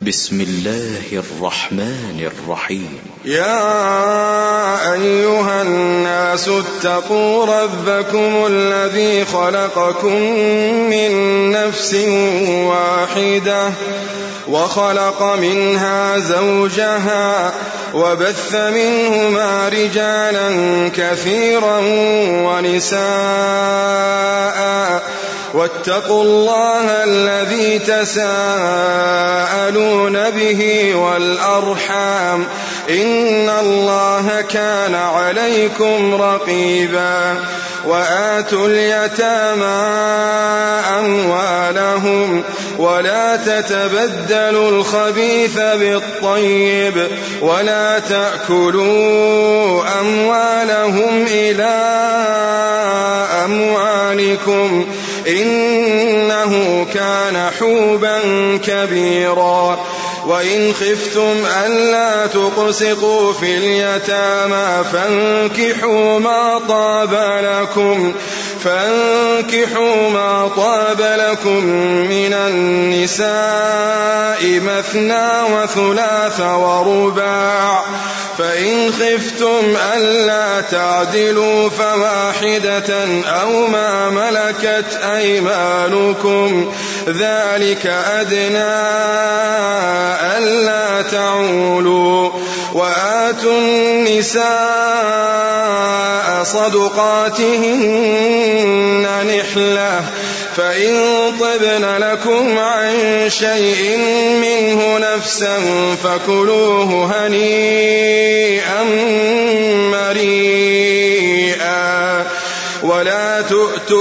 بسم الله الرحمن الرحيم. يا أيها الناس اتقوا ربكم الذي خلقكم من نفس واحدة وخلق منها زوجها وبث منهما رجالا كثيرا ونساء واتقوا الله الذي تساءلون به والأرحام إن الله كان عليكم رقيبا. وآتوا اليتامى أموالهم ولا تتبدلوا الخبيث بالطيب ولا تأكلوا أموالهم إلى أموالكم إنه كان حوبا كبيرا. وإن خفتم ألا تقسطوا في اليتامى فانكحوا ما طاب لكم من النساء مثنى وثلاث ورباع فإن خفتم ألا تعدلوا فواحدة أو ما ملكت أيمانكم ذلك أدنى ألا تعولوا. وآتوا النساء صدقاتهن نحلة فإن طبن لكم عن شيء منه نفسا فكلوه هنيئا مريئا. ولا تؤتوا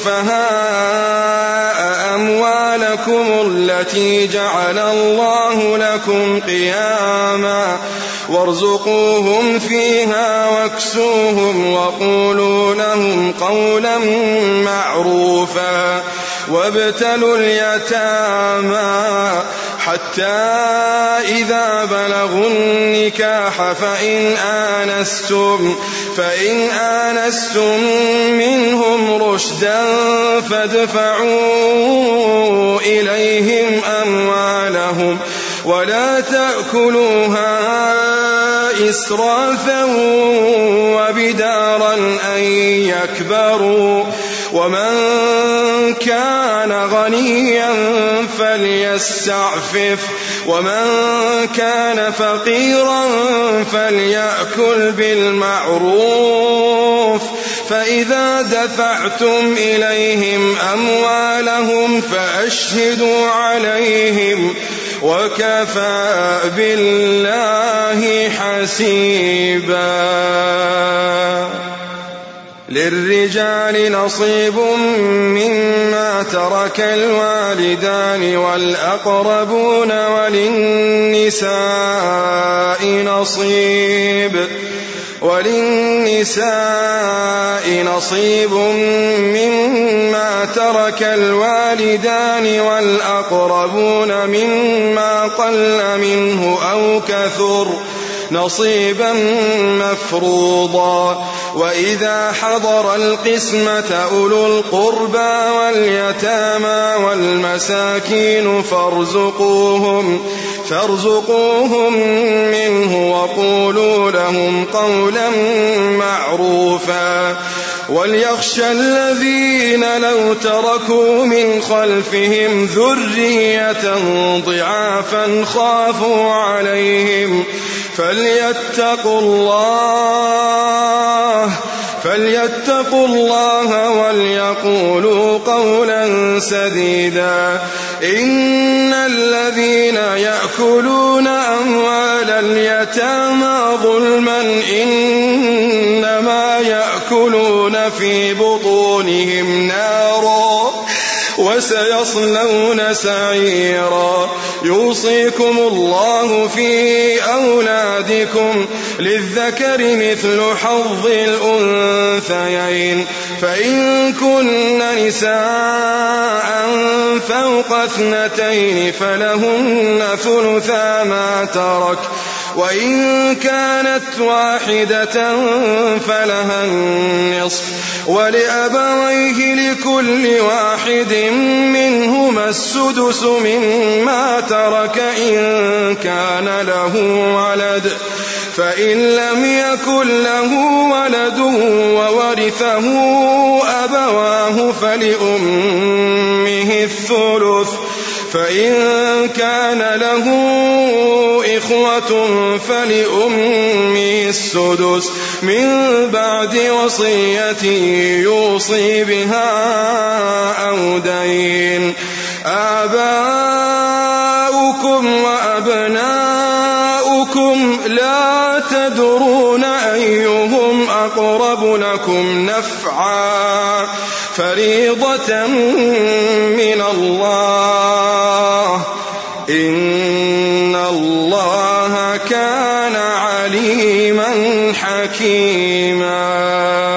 السفهاء أموالكم التي جعل الله لكم قياما وارزقوهم فيها واكسوهم وقولوا لهم قولا معروفا. وابتلوا اليتامى حتى إذا بلغوا النكاح فإن آنستم منهم رشدا فادفعوا إليهم أموالهم ولا تأكلوها إسرافا وبدارا أن يكبروا. ومن كان غنيا فليستعفف ومن كان فقيرا فليأكل بالمعروف. فإذا دفعتم إليهم أموالهم فأشهدوا عليهم وكفى بالله حسيبا. للرجال نصيب مما ترك الوالدان والأقربون وللنساء نصيب مما ترك الوالدان والأقربون مما قل منه أو كثر نصيبا مفروضا. وإذا حضر القسمة أولو القربى واليتامى والمساكين فارزقوهم منه وقولوا لهم قولا معروفا. وليخشى الذين لو تركوا من خلفهم ذرية ضعافا خافوا عليهم فليتقوا الله وليقولوا قولا سديدا. إن الذين يأكلون أموال اليتامى ظلما إنما يأكلون في بطونهم نارا وسيصلون سعيرا. يوصيكم الله في أولادكم للذكر مثل حظ الأنثيين فإن كن نساء فوق 2 فلهن ثلثا ما ترك وإن كانت واحدة فلها النصف ولأبويه لكل واحد منهما السدس مما ترك إن كان له ولد فإن لم يكن له ولد وورثه أبواه فلأمه الثلث فإن كان له إخوة فلأمه السدس من بعد وصية يوصي بها أو دين. آباؤكم وأبناؤكم لا تدرون أيهم أقرب لكم نفعا فريضة من الله إن الله كان عليما حكيما.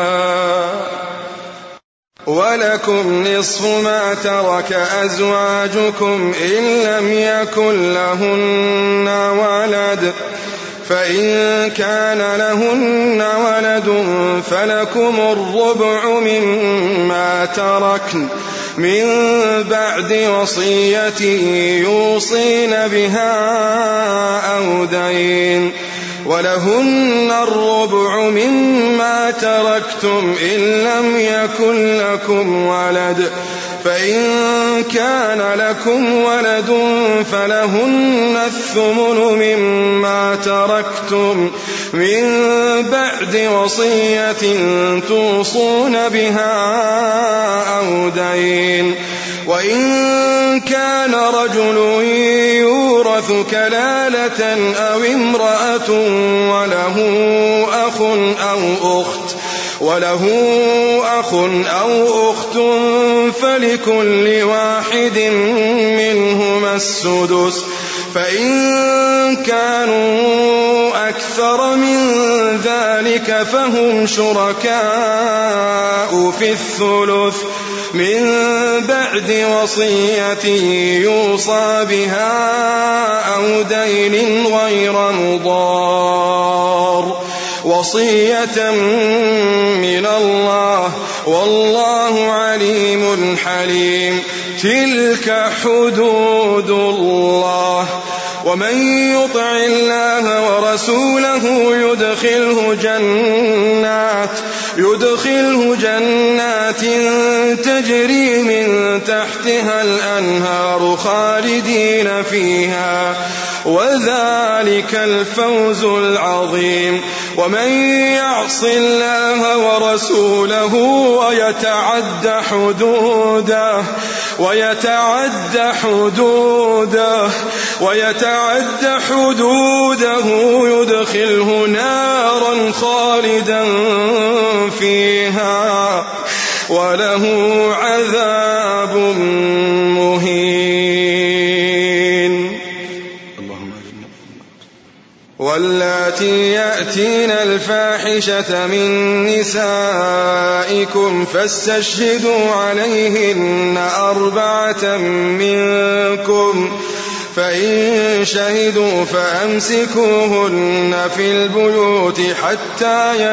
ولكم نصف ما ترك أزواجكم إن لم يكن لهن ولد فإن كان لهن ولد فلكم الربع مما تركن من بعد وصية يوصين بها أو دين ولهن الربع مما تركتم إن لم يكن لكم ولد فإن كان لكم ولد فلهن الثمن مما تركتم من بعد وصية توصون بها أو دين. وإن كان رجل يورث كلالة أو امرأة وله أخ أو أخت فلكل واحد منهما السدس فإن كانوا أكثر من ذلك فهم شركاء في الثلث من بعد وصية يوصى بها أو دين غير مضار وصية من الله والله عليم حليم. تلك حدود الله ومن يطع الله ورسوله يدخله جنات تجري من تحتها الأنهار خالدين فيها وذلك الفوز العظيم. ومن يعص الله ورسوله ويتعد حدوده يدخله نارا خالدا فيها وله عذاب مهين. واللاتي يأتين الفاحشة من نسائكم فاستشهدوا عليهن 4 منكم فإن شهدوا فأمسكوهن في البيوت حتى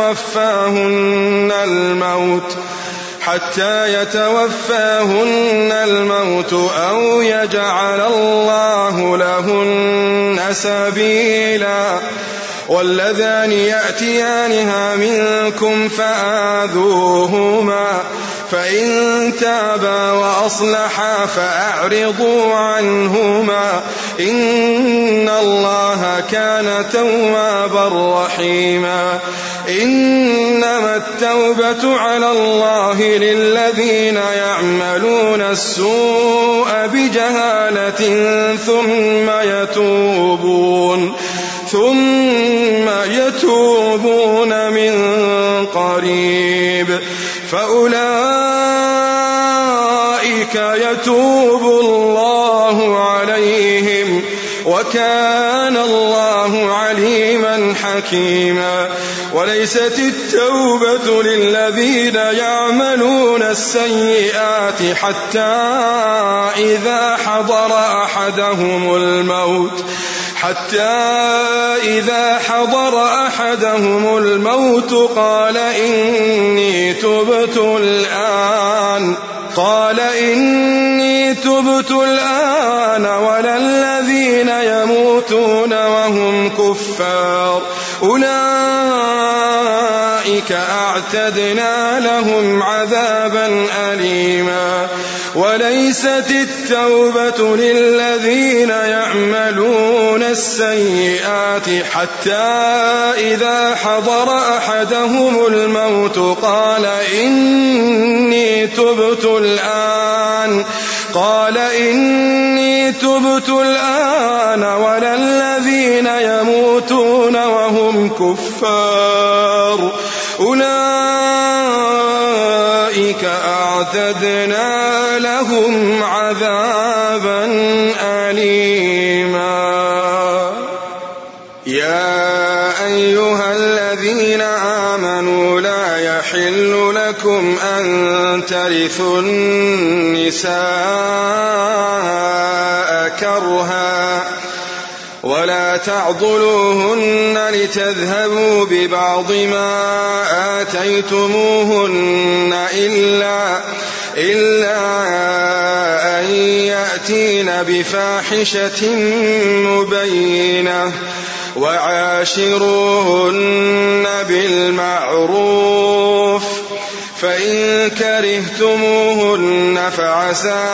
يتوفاهن الموت أو يجعل الله لهن سبيلا. واللذان يأتيانها منكم فآذوهما فإن تابا وأصلحا فأعرضوا عنهما إن الله كان توابا رحيما. إنما التوبة على الله للذين يعملون السوء بجهالة ثم يتوبون من قريب فأولئك يتوب الله عليهم وكان الله عليما حكيما. وليست التوبة للذين يعملون السيئات حتى إذا حضر حتى إذا حضر أحدهم الموت قال إني تبت الآن ولا الذين يموتون وهم كفار أولئك أعتدنا لهم عذابا أليما. وليست التوبة للذين يعملون السيئات حتى إذا حضر أحدهم الموت قال إني تبت الآن ولا الذين يموتون وهم كفار أولئك أعتدنا لهم عذابا أليما. يا أيها الذين آمنوا لا يحل لكم أن ترثوا النساء كرها ولا تعضلوهن لتذهبوا ببعض ما آتيتموهن إلا أن يأتين بفاحشة مبينة وعاشروهن بالمعروف فإن كرهتموهن فعسى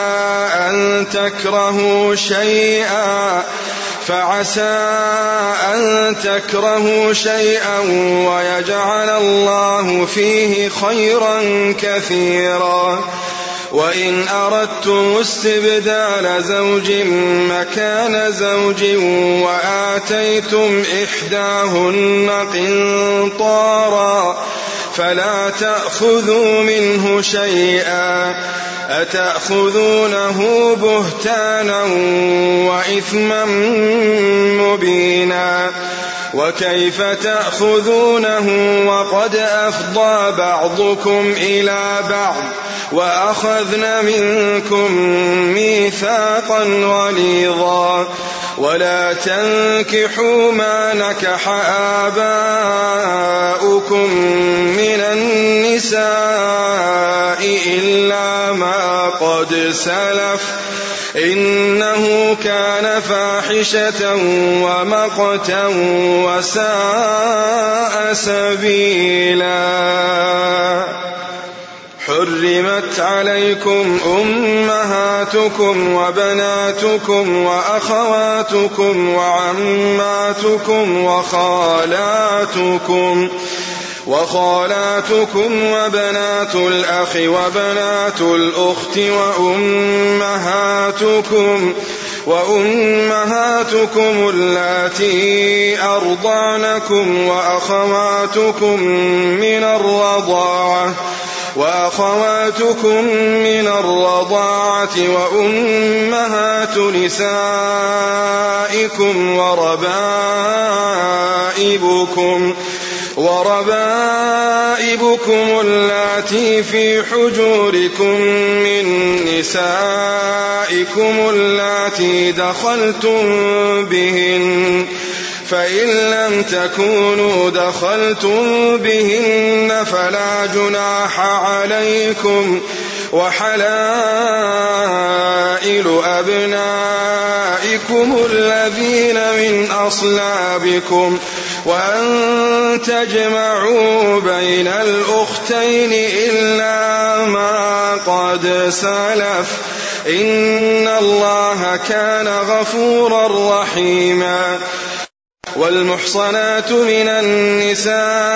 أن تكرهوا شيئا ويجعل الله فيه خيرا كثيرا. وإن أردتم استبدال زوج مكان زوج وآتيتم إحداهن قنطارا فلا تأخذوا منه شيئا أتأخذونه بهتانا وإثما مبينا. وكيف تأخذونه وقد أفضى بعضكم إلى بعض وأخذن منكم ميثاقا غليظا. ولا تنكحوا ما نكح آباؤكم من النساء إلا ما قد سلف إنه كان فاحشة ومقتا وساء سبيلا. حرمت عليكم أمهاتكم وبناتكم وأخواتكم وعماتكم وخالاتكم وبنات الأخ وبنات الأخت وأمهاتكم اللاتي أرضعنكم وأخواتكم من الرضاعة وأمهات نسائكم وربائبكم اللاتي في حجوركم من نسائكم اللاتي دخلتم بهن فإن لم تكونوا دخلتم بهن فلا جناح عليكم. وحلائل أبنائكم الذين من أصلابكم وأن تجمعوا بين الأختين إلا ما قد سلف إن الله كان غفورا رحيما. والمحصنات من النساء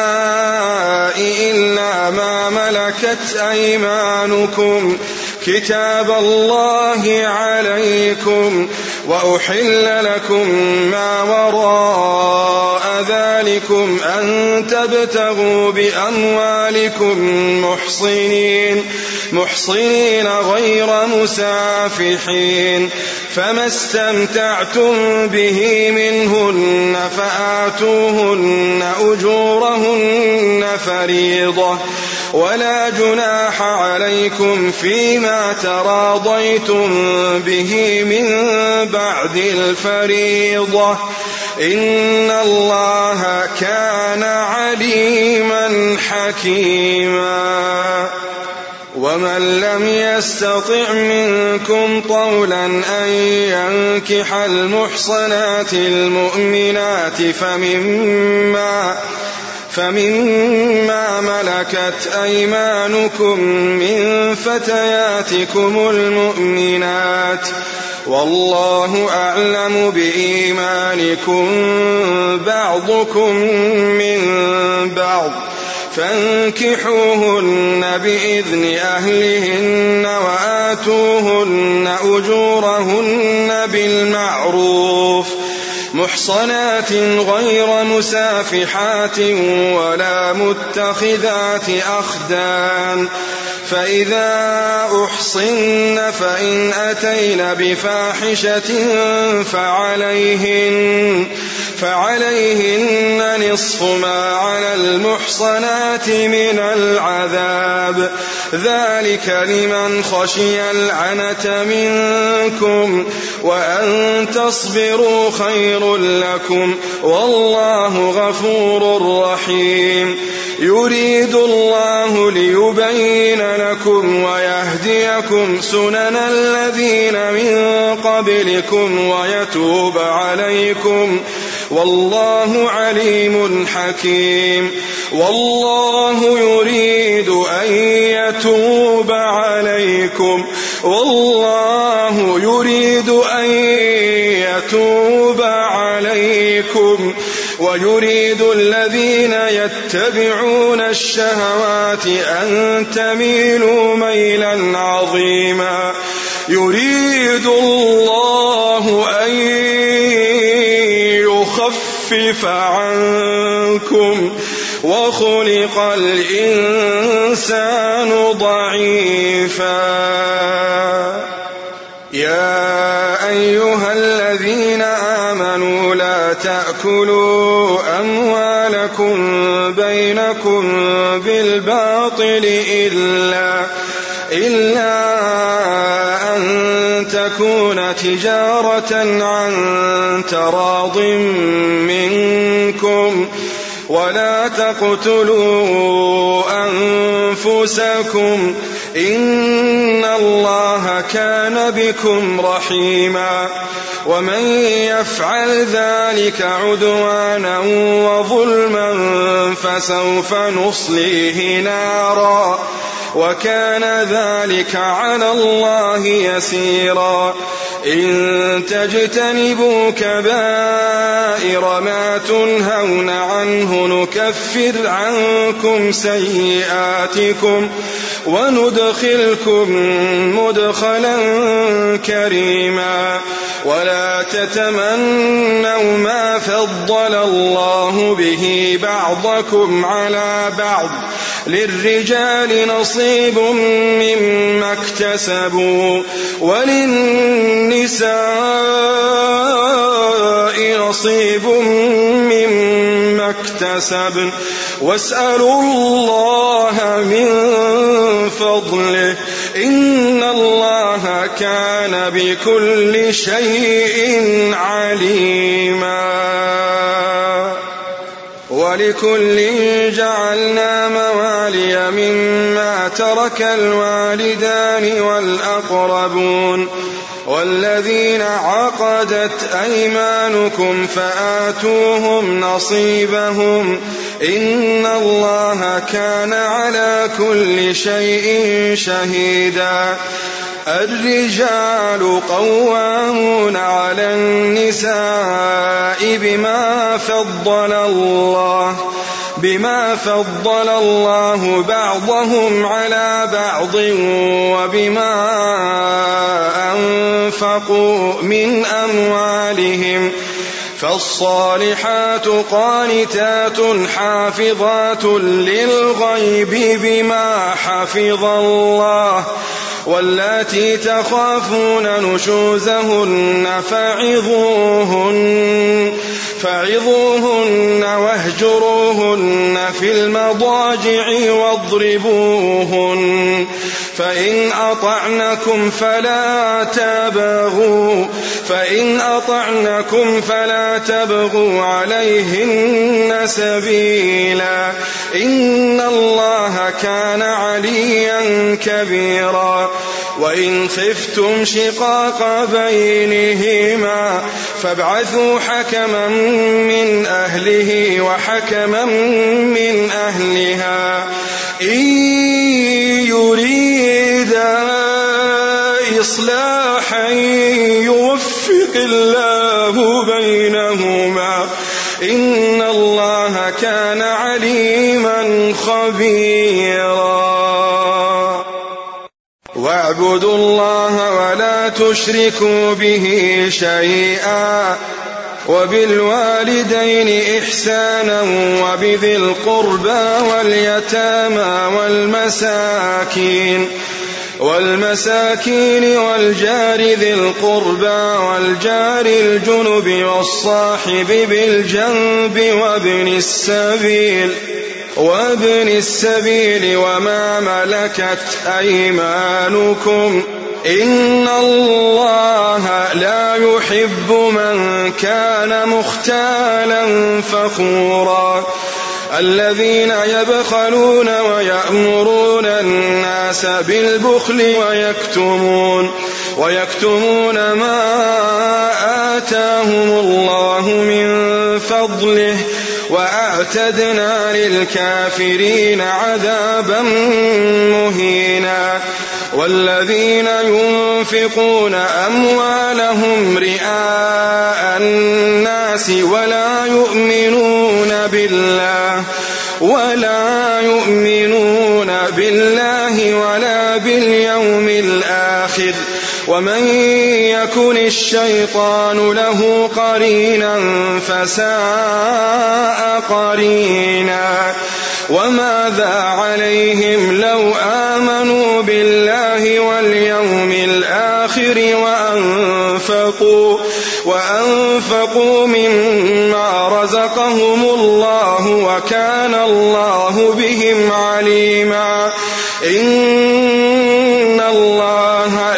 إلا ما ملكت أيمانكم كتاب الله عليكم. وأحل لكم ما وراء ذلكم أن تبتغوا بأموالكم محصنين غير مسافحين. فما استمتعتم به منهن فآتوهن أجورهن فريضة ولا جناح عليكم فيما تراضيتم به من بعد الفريضة إن الله كان عليما حكيما. ومن لم يستطع منكم طولا أن ينكح المحصنات المؤمنات فمما ملكت أيمانكم من فتياتكم المؤمنات، والله أعلم بإيمانكم بعضكم من بعض، فانكحوهن بإذن أهلهن وآتوهن أجورهن بالمعروف محصنات غير مسافحات ولا متخذات أخدان، فإذا أحصن فإن أتين بفاحشة فعليهن نصف ما على المحصنات من العذاب، ذلك لمن خشي العنة منكم، وأن تصبروا خير لكم، والله غفور رحيم. يريد الله ليبين لكم ويهديكم سنن الذين من قبلكم ويتوب عليكم، والله عليم حكيم. والله يريد أن يتوب عليكم، والله يريد أن يتوب عليكم، ويريد الذين يتبعون الشهوات أن تميلوا ميلا عظيما. يريد الله أن يخفف عنكم، وخلق الإنسان ضعيفا. يا أيها الذين آمنوا لا تأكلوا أموالكم بينكم بالباطل إلا أن تكون تجارة عن تراض منكم، ولا تقتلوا أنفسكم، إن الله كان بكم رحيما. ومن يفعل ذلك عدوانا وظلما فسوف نصليه نارا، وكان ذلك على الله يسيرا. إن تجتنبوا كبائر ما تنهون عنه نكفر عنكم سيئاتكم وندخلكم مدخلا كريما. ولا تتمنوا ما فضل الله به بعضكم على بعض، للرجال نصيب مما اكتسبوا وللنساء نصيب مما اكتسبن، واسألوا الله من فضله، إن الله كان بكل شيء عليما. ولكل جعلنا موالي مما ترك الوالدان والأقربون والذين عقدت أيمانكم فآتوهم نصيبهم، إن الله كان على كل شيء شهيدا. الرجال قوامون على النساء بما فضل الله بعضهم على بعض وبما أنفقوا من أموالهم، فالصالحات قانتات حافظات للغيب بما حفظ الله، واللاتي تخافون نشوزهن فعظوهن واهجروهن في المضاجع واضربوهن، فإن أطعنكم فلا تبغوا عليهن سبيلا إن الله كان عليا كبيرا وإن خفتم شقاق بينهما فابعثوا حكما من أهله وحكما من أهلها إن يريدا إصلاحا يوفق الله بينهما إن الله كان عليما خبيرا واعبدوا الله ولا تشركوا به شيئا وبالوالدين إحسانا وبذي القربى واليتامى والمساكين والجار ذي القربى والجار الجنب والصاحب بالجنب وابن السبيل وما ملكت أيمانكم إن الله لا يحب من كان مختالا فخورا الذين يبخلون ويأمرون الناس بالبخل ويكتمون ما آتاهم الله من فضله وأعتدنا للكافرين عذابا مهينا والذين ينفقون أموالهم رئاء الناس ولا يؤمنون بالله ولا باليوم الآخر ومن يكن الشيطان له قرينا فساء قرينا وماذا عليهم لو آمنوا بالله واليوم الآخر وأنفقوا مما رزقهم الله وكان الله بهم عليما إن الله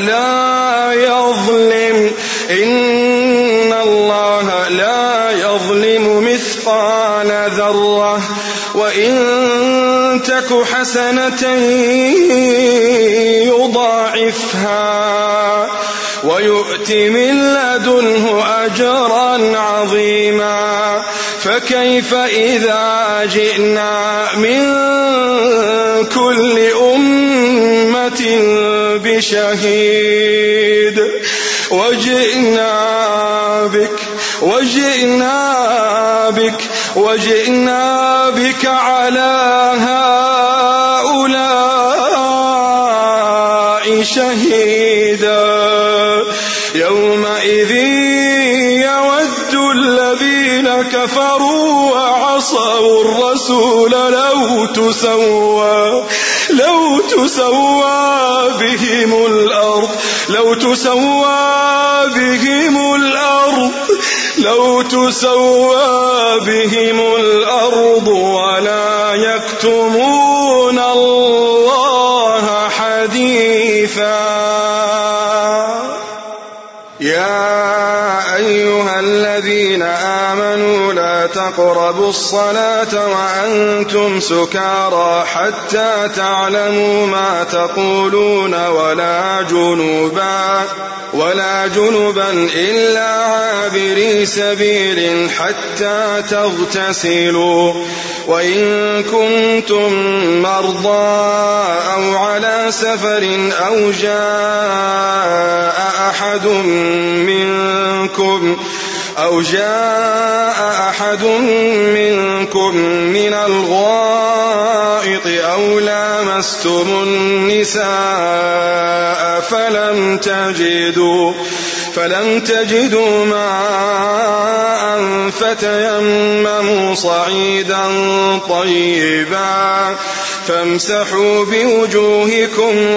لا يظلم مثقال ذرة وإن تك حسنة يضاعفها ويؤت من لدنه أجرا عظيما فكيف إذا جئنا من كل أمة بشهيد وجئنا بك على هؤلاء شهيدا يومئذ يود الذين كفروا وعصوا الرسول لو تسوى بهم الأرض ولا يكتمون الله حديثا يا أيها الذين آمنوا لا تقربوا الصلاة وأنتم سكارى حتى تعلموا ما تقولون ولا جنبا إلا عابري سبيل حتى تغتسلوا وإن كنتم مرضى أو على سفر أو جاء أحد منكم من الغائط أو لامستم النساء فلم تجدوا ماء فتيمموا صعيدا طيبا فامسحوا بوجوهكم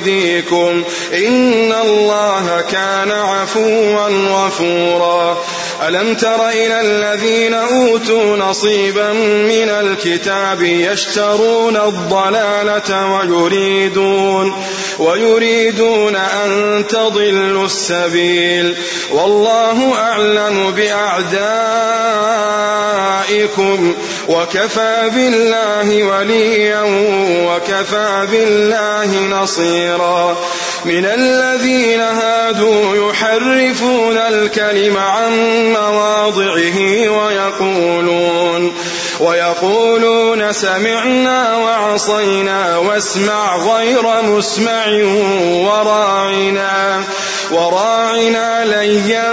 وأيديكم إن الله كان عفوا غفورا ألم تر إلى الذين أوتوا نصيبا من الكتاب يشترون الضلالة ويريدون أن تضلوا السبيل والله أعلم بأعدائكم وكفى بالله وليا وكفى بالله نصيرا من الذين هادوا يحرفون الكلم عن مواضعه ويقولون سمعنا وعصينا واسمع غير مسمع وراعنا ليا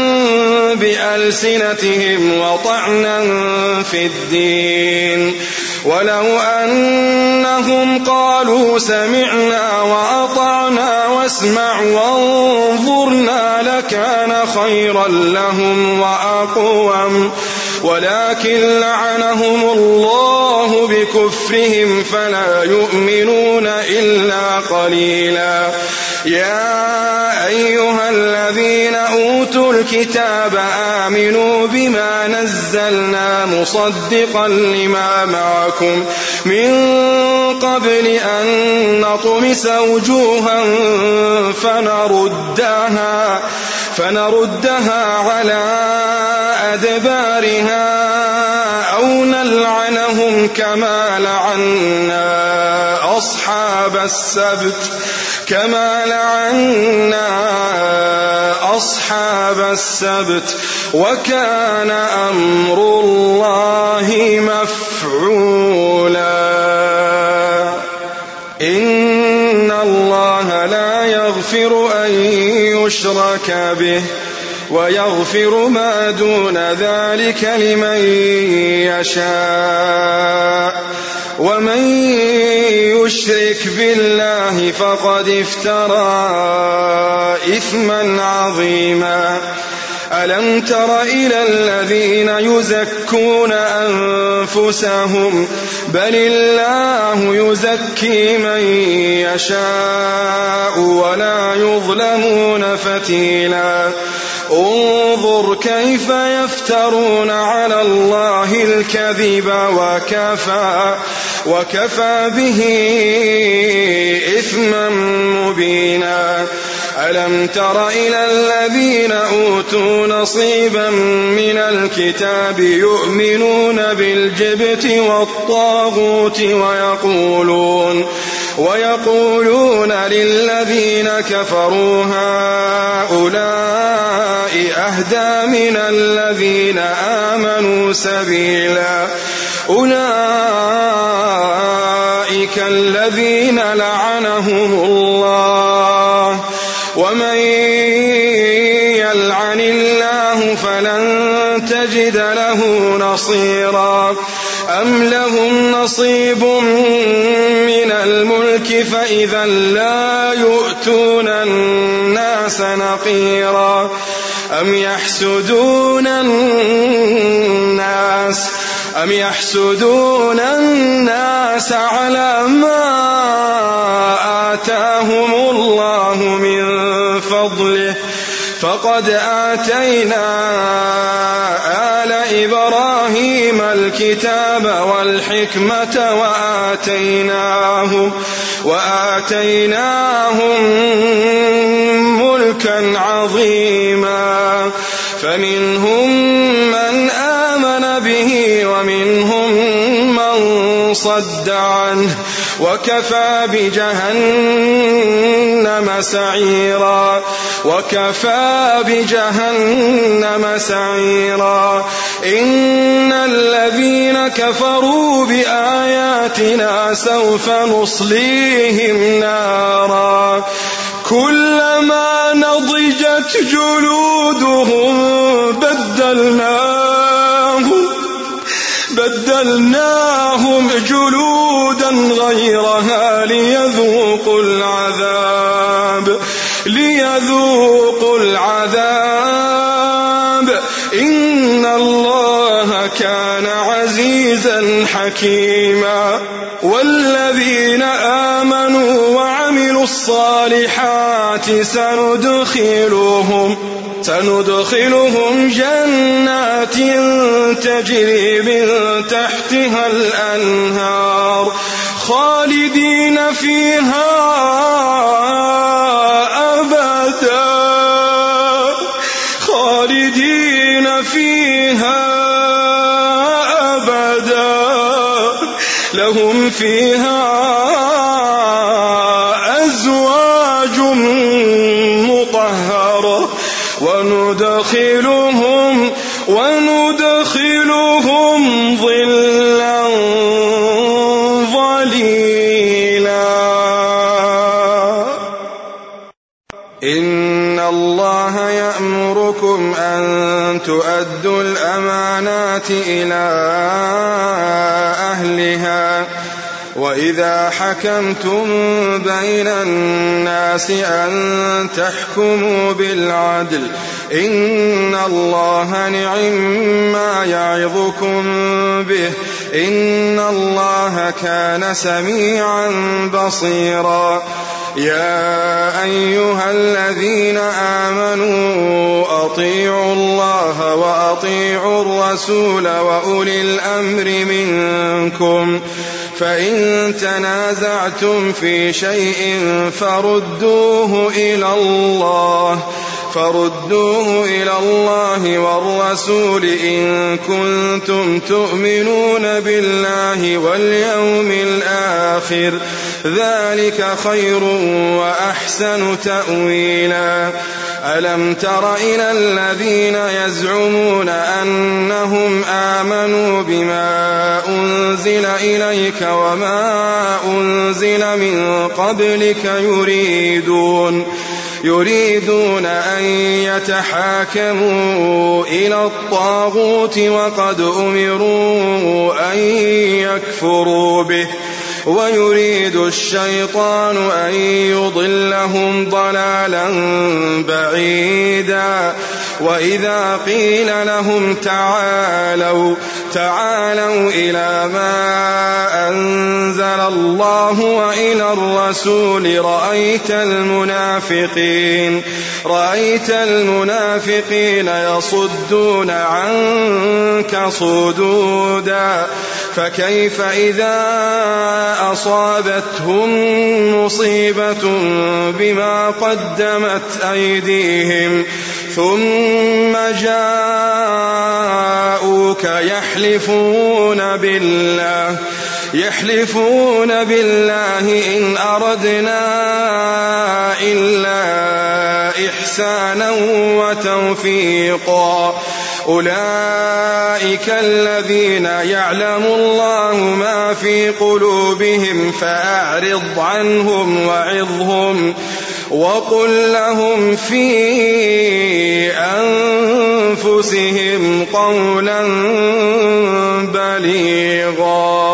بألسنتهم وطعنا في الدين ولو أنهم قالوا سمعنا وأطعنا واسمع وانظرنا لكان خيرا لهم وأقوم ولكن لعنهم الله بكفرهم فلا يؤمنون إلا قليلا يا أيها الذين أوتوا الكتاب آمنوا بما نزلنا مصدقا لما معكم من قبل أن نطمس وجوها فنردها على أدبارها أو نلعنهم كما لعنا أصحاب السبت وكان أمر الله مفعولا إن الله لا يغفر أن يشرك به ويغفر ما دون ذلك لمن يشاء ومن يشرك بالله فقد افترى إثما عظيما ألم تر إلى الذين يزكون أنفسهم بل الله يزكي من يشاء ولا يظلمون فتيلا انظر كيف يفترون على الله الكذب وكفى به إثما مبينا ألم تر إلى الذين أوتوا نصيبا من الكتاب يؤمنون بالجبت والطاغوت ويقولون للذين كفروا هؤلاء أهدى من الذين آمنوا سبيلا أولئك الذين لعنهم الله ومن يلعن الله فلن تجد له نصيرا أم لهم نصيب من الملك فإذا لا يؤتون الناس نقيرا أم يحسدون الناس على ما آتاهم الله من فضله فقد آتينا آل إبراهيم الكتاب والحكمة وآتيناهم ملكا عظيما فمنهم من آمن به ومنهم من صد عنه وكفى بجهنم سعيرا إن الذين كفروا بآياتنا سوف نصليهم نارا كلما نضجت جلودهم بدلناهم جلودا غيرها ليذوقوا العذاب إن الله كان عزيزا حكيما والذين آمنوا وعملوا الصالحات سندخلهم جنات تجري من تحتها الأنهار خالدين فيها أبدا لهم فيها أزواج مطهرة وندخلهم ظلا ظليلا. إن الله يأمركم أن تؤدوا الأمانات إلى أهلها وإذا حكمتم بين الناس أن تحكموا بالعدل إن الله نعم يعظكم به إن الله كان سميعا بصيرا. يا أيها الذين آمنوا أطيعوا الله وأطيعوا الرسول وأولي الأمر منكم فإن تنازعتم في شيء فردوه إلى الله والرسول إن كنتم تؤمنون بالله واليوم الآخر ذلك خير وأحسن تأويلا. ألم تر إلى الذين يزعمون أنهم آمنوا بما أنزل إليك وما أنزل من قبلك يريدون أن يتحاكموا إلى الطاغوت وقد أمروا أن يكفروا به ويريد الشيطان أن يضلهم ضلالا بعيدا. وإذا قيل لهم تعالوا إلى ما أنزل الله وإلى الرسول رأيت المنافقين يصدون عنك صدودا. فكيف إذا أصابتهم مصيبة بما قدمت أيديهم ثم جاءوك يحلفون بالله إن أردنا إلا إحسانا وتوفيقا. أولئك الذين يعلم الله ما في قلوبهم فأعرض عنهم وعظهم وقل لهم في أنفسهم قولا بليغا.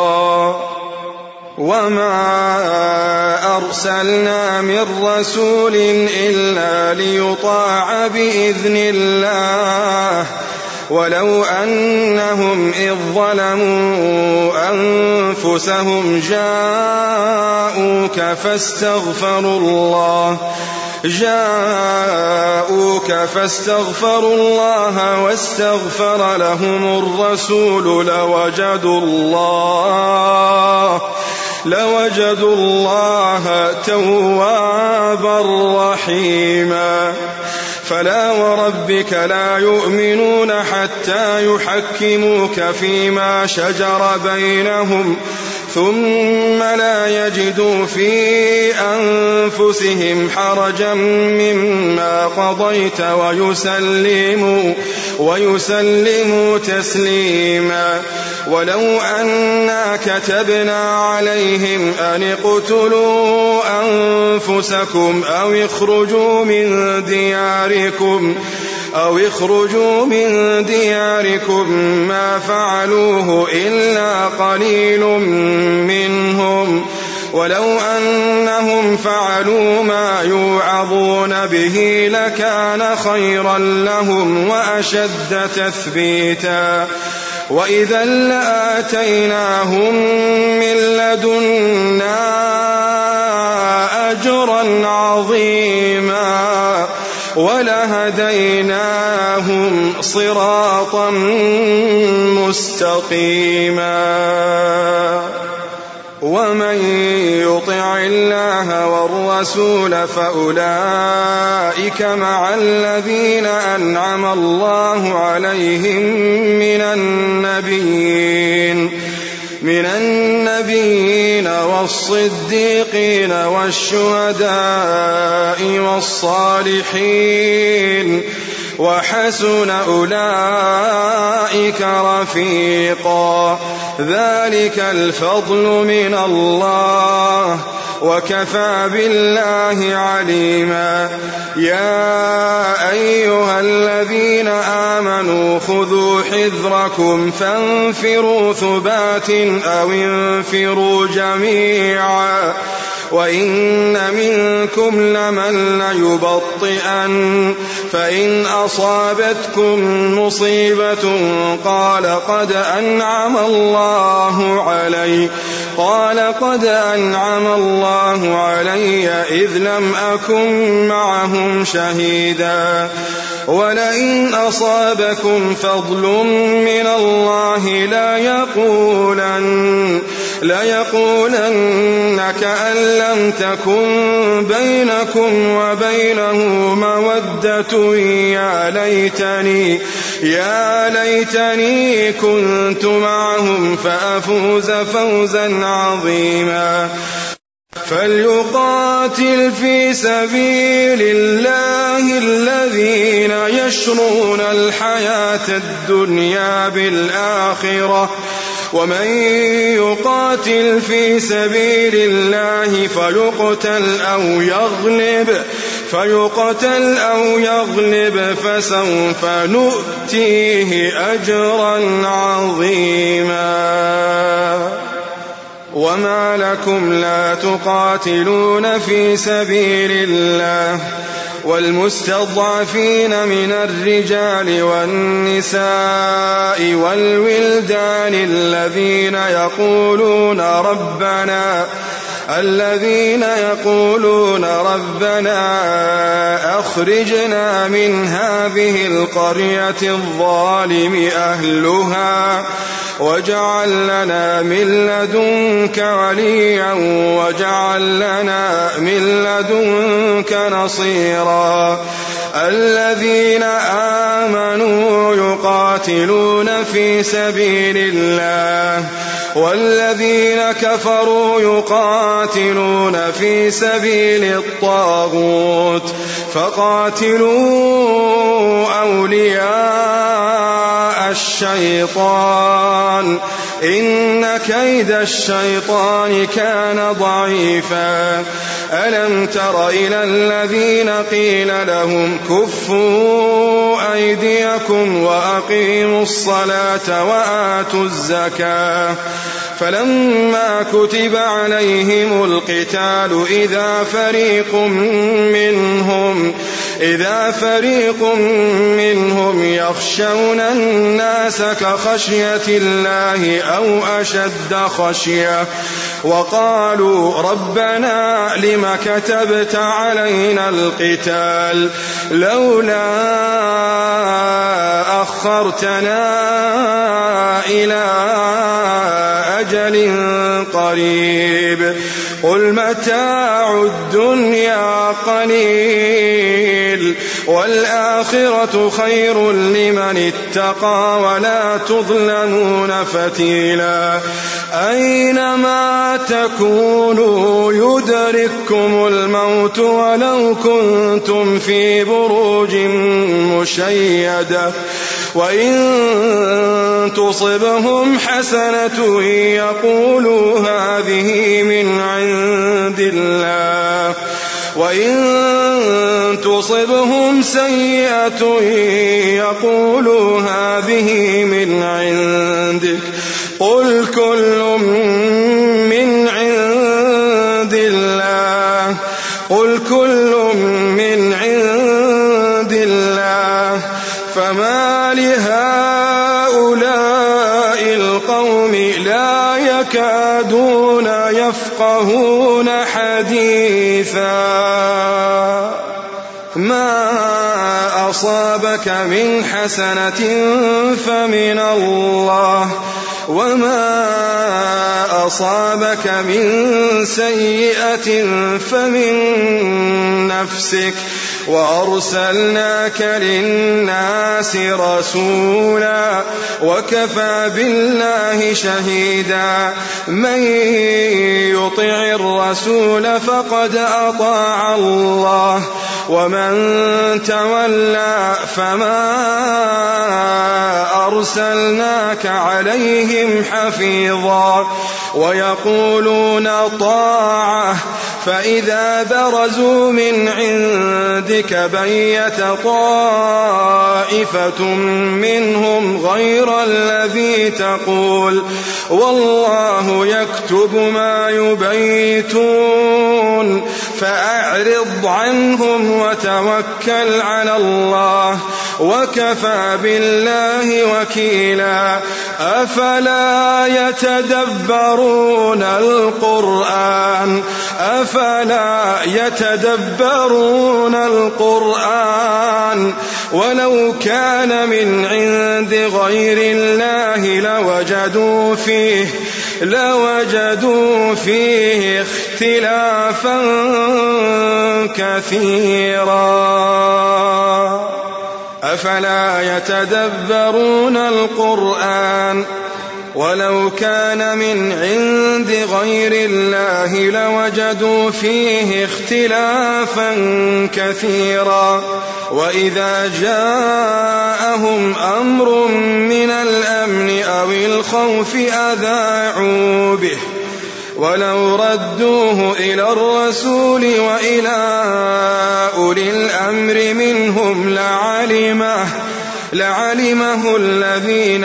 وما أرسلنا من رسول إلا ليطاع بإذن الله ولو أنهم إذ ظلموا أنفسهم جاءوك فاستغفروا الله واستغفر لهم الرسول لوجدوا الله توابا رحيما. فلا وربك لا يؤمنون حتى يحكموك فيما شجر بينهم ثم لا يجدوا في أنفسهم حرجا مما قضيت ويسلموا تسليما. ولو أنا كتبنا عليهم أن اقتلوا أنفسكم أو اخرجوا من دياركم ما فعلوه إلا قليل منهم ولو أنهم فعلوا ما يوعظون به لكان خيرا لهم وأشد تثبيتا. وإذا لآتيناهم من لدنا أجرا عظيما. ولهديناهم صراطا مستقيما. ومن يطع الله والرسول فأولئك مع الذين أنعم الله عليهم من النبيين والصديقين والشهداء والصالحين وحسن أولئك رفيقا. ذلك الفضل من الله وكفى بالله عليما. يا أيها الذين آمنوا خذوا حذركم فانفروا ثبات أو انفروا جميعا وإن منكم لمن ليبطئن فإن أصابتكم مصيبة قال قد أنعم الله علي إذ لم أكن معهم شهيدا. ولئن أصابكم فضل من الله ليقولن كأن لم تكن بينكم وبينه مودة يا ليتني كنت معهم فأفوز فوزا عظيما. فليقاتل في سبيل الله الذين يشرون الحياة الدنيا بالآخرة ومن يقاتل في سبيل الله فيقتل أو يغلب فسوف نؤتيه أجرا عظيما. وما لكم لا تقاتلون في سبيل الله والمستضعفين من الرجال والنساء والولدان الذين يقولون ربنا أخرجنا من هذه القرية الظالم أهلها واجعل لنا من لدنك وليا واجعل لنا من لدنك نصيرا. الذين آمنوا يقاتلون في سبيل الله والذين كفروا يقاتلون في سبيل الطاغوت فقاتلوا أولياء الشيطان إن كيد الشيطان كان ضعيفا. ألم تر إلى الذين قيل لهم كفوا أيديكم وأقيموا الصلاة وآتوا الزكاة فلما كتب عليهم القتال إذا فريق منهم يخشون الناس كخشية الله أو أشد خشية وقالوا ربنا لم كتبت علينا القتال لولا أخرتنا إلى أجل قريب قل متاع الدنيا قليل والآخرة خير لمن اتقى ولا تظلمون فتيلا. أينما تكونوا يدرككم الموت ولو كنتم في بروج مشيدة وإن تصبهم حسنة يقولوا هذه من عند الله وإن تصبهم سيئة يقولوا هذه من عندك قل كل من عند الله فما لهؤلاء القوم لا يكادون يفقهون حديثا. أصابك من حسنة فمن الله وما أصابك من سيئة فمن نفسك وأرسلناك للناس رسولا وكفى بالله شهيدا من يطع الرسول فقد أطاع الله ومن تولى فما أرسلناك عليهم حفيظا ويقولون طاعة فإذا برزوا من عندك بيت طائفة منهم غير الذي تقول والله يكتب ما يبيتون فأعرض عنهم وتوكل على الله وكفى بالله وكيلا أفلا يتدبرون القرآن ولو كان من عند غير الله لوجدوا فيه اختلافا كثيرا أفلا يتدبرون القرآن ولو كان من عند غير الله لوجدوا فيه اختلافا كثيرا وإذا جاءهم أمر من الأمن أو الخوف أذاعوا به ولو ردوه إلى الرسول وإلى أولي الأمر منهم لعلمه الذين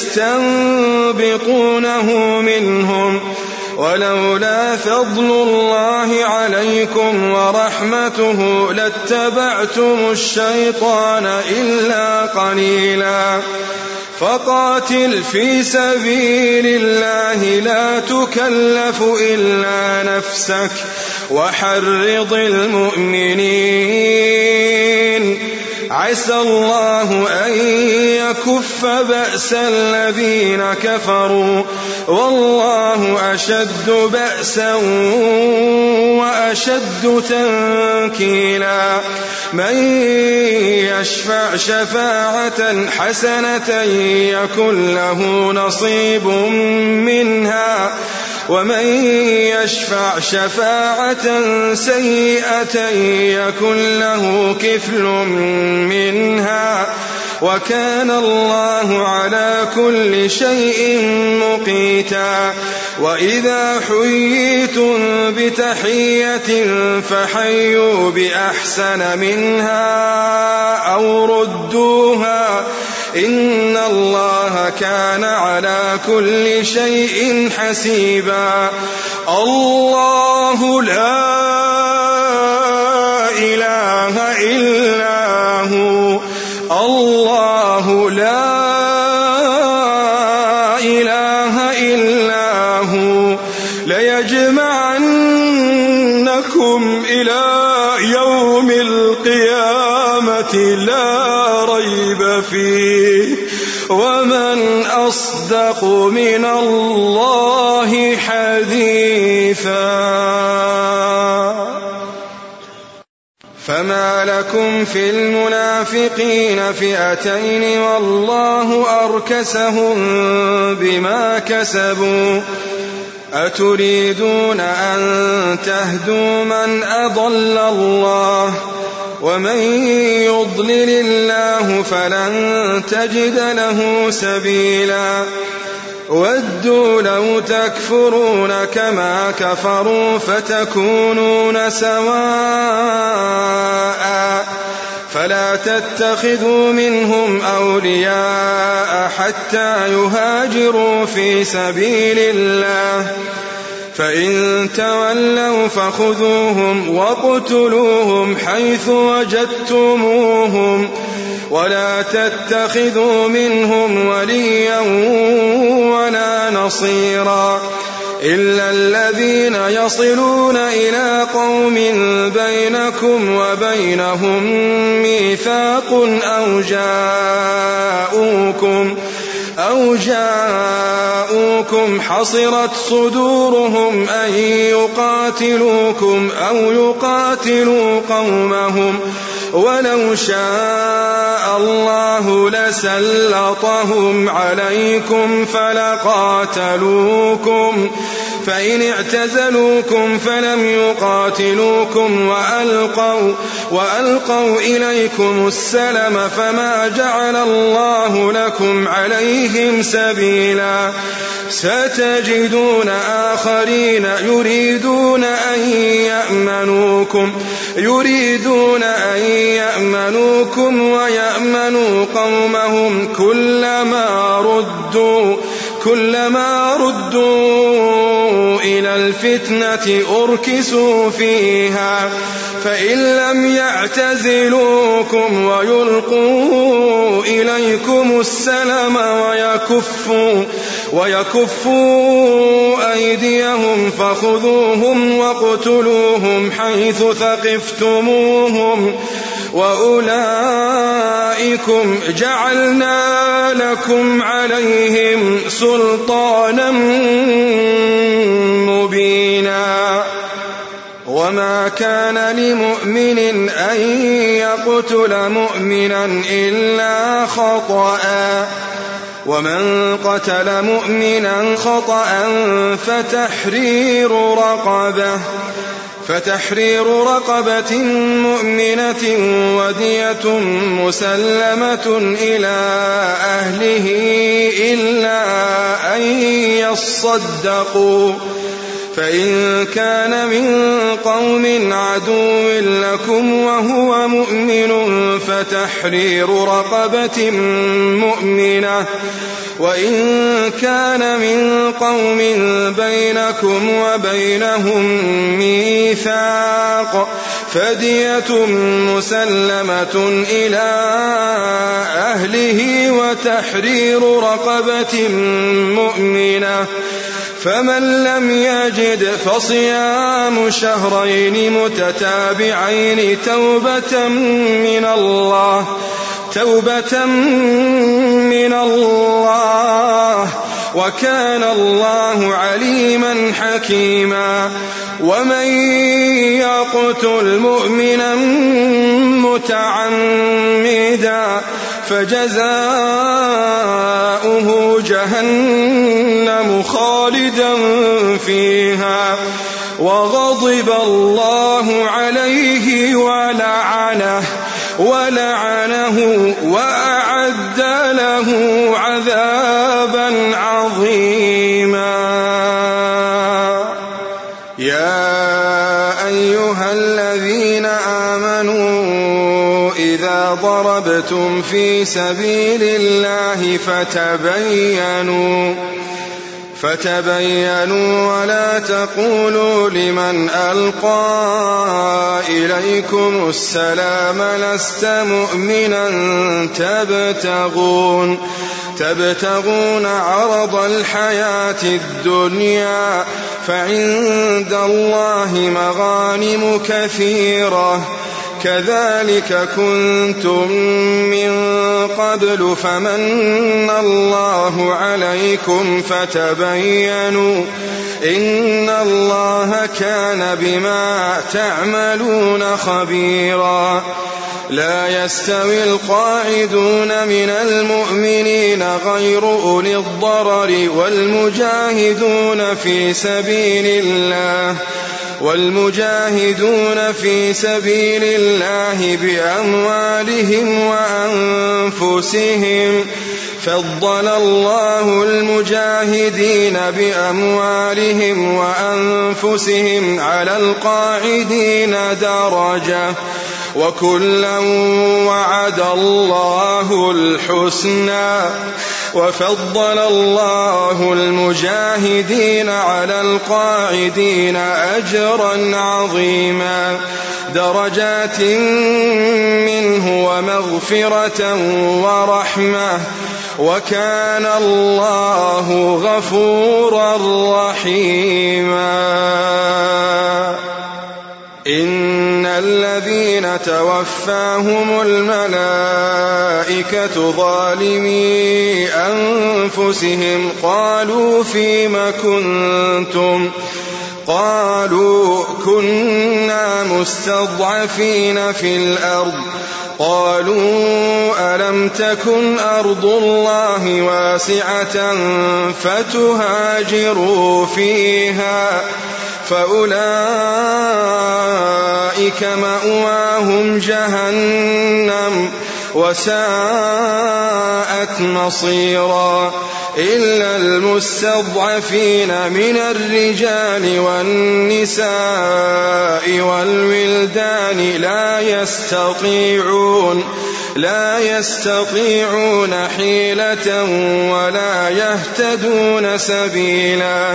يستنبطونه منهم ولولا فضل الله عليكم ورحمته لاتبعتم الشيطان إلا قليلا فقاتل في سبيل الله لا تكلف إلا نفسك وحرض المؤمنين عسى الله أن يكف بأس الذين كفروا والله أشد بأسا وأشد تنكيلا من يشفع شفاعة حسنة يكن له نصيب منها ومن يشفع شفاعة سيئة يكن له كفل منها وكان الله على كل شيء مقيتا وإذا حييتم بتحية فحيوا بأحسن منها أو ردوها إن الله كان على كل شيء حسيبا الله لا إله إلا هو الله لا إله إلا هو ليجمعنكم إلى يوم القيامة لا ريب فيه ومن أصدق من الله حديثا فما لكم في المنافقين فئتين والله أركسهم بما كسبوا أتريدون أن تهدوا من أضل الله ومن يضلل الله فلن تجد له سبيلا ودوا لو تكفرون كما كفروا فتكونون سواء فلا تتخذوا منهم أولياء حتى يهاجروا في سبيل الله فإن تولوا فخذوهم واقتلوهم حيث وجدتموهم ولا تتخذوا منهم وليا ولا نصيرا إلا الذين يصلون إلى قوم بينكم وبينهم ميثاق أو جاءوكم حصرت صدورهم أن يقاتلوكم أو يقاتلوا قومهم ولو شاء الله لسلطهم عليكم فلقاتلوكم فإن اعتزلوكم فلم يقاتلوكم وألقوا إليكم السلم فما جعل الله لكم عليهم سبيلا ستجدون آخرين يريدون أن يأمنوكم ويأمنوا قومهم كلما ردوا إلى الفتنة أركسوا فيها فإن لم يعتزلوكم ويلقوا إليكم السلم ويكفوا أيديهم فخذوهم واقتلوهم حيث ثقفتموهم وأولئكم جعلنا لكم عليهم سلطانا مبينا وما كان لمؤمن أن يقتل مؤمنا إلا خطأ ومن قتل مؤمنا خطأ فتحرير رقبة مؤمنة ودية مسلمة إلى أهله إلا أن يصدقوا فإن كان من قوم عدو لكم وهو مؤمن فتحرير رقبة مؤمنة وإن كان من قوم بينكم وبينهم ميثاق فدية مسلمة إلى أهله وتحرير رقبة مؤمنة فمن لم يجد فصيام شهرين متتابعين توبة من الله وكان الله عليما حكيما ومن يقتل مؤمنا متعمدا فجزاؤه جهنم خالدا فيها وغضب الله عليه ولعنه وأعد له عذابا عظيما. يا أيها الذين آمنوا إذا ضربتم في سبيل الله فتبينوا ولا تقولوا لمن ألقى إليكم السلام لست مؤمنا تبتغون عرض الحياة الدنيا فعند الله مغانم كثيرة كذلك كنتم من قبل فمن الله عليكم فتبينوا إن الله كان بما تعملون خبيرا. لا يستوي القاعدون من المؤمنين غير أولي الضرر والمجاهدون في سبيل الله بأموالهم وأنفسهم فضل الله المجاهدين بأموالهم وأنفسهم على القاعدين درجة وكلا وعد الله الحسنى وفضل الله المجاهدين على القاعدين أجرا عظيما درجات منه ومغفرة ورحمة وكان الله غفورا رحيما. إن الذين توفاهم الملائكة ظالمي أنفسهم قالوا فيم كنتم؟ قالوا كنا مستضعفين في الأرض. قالوا ألم تكن أرض الله واسعة فتهاجروا فيها فأولئك مأواهم جهنم وساءت مصيرا. إلا المستضعفين من الرجال والنساء والولدان لا يستطيعون حيلة ولا يهتدون سبيلا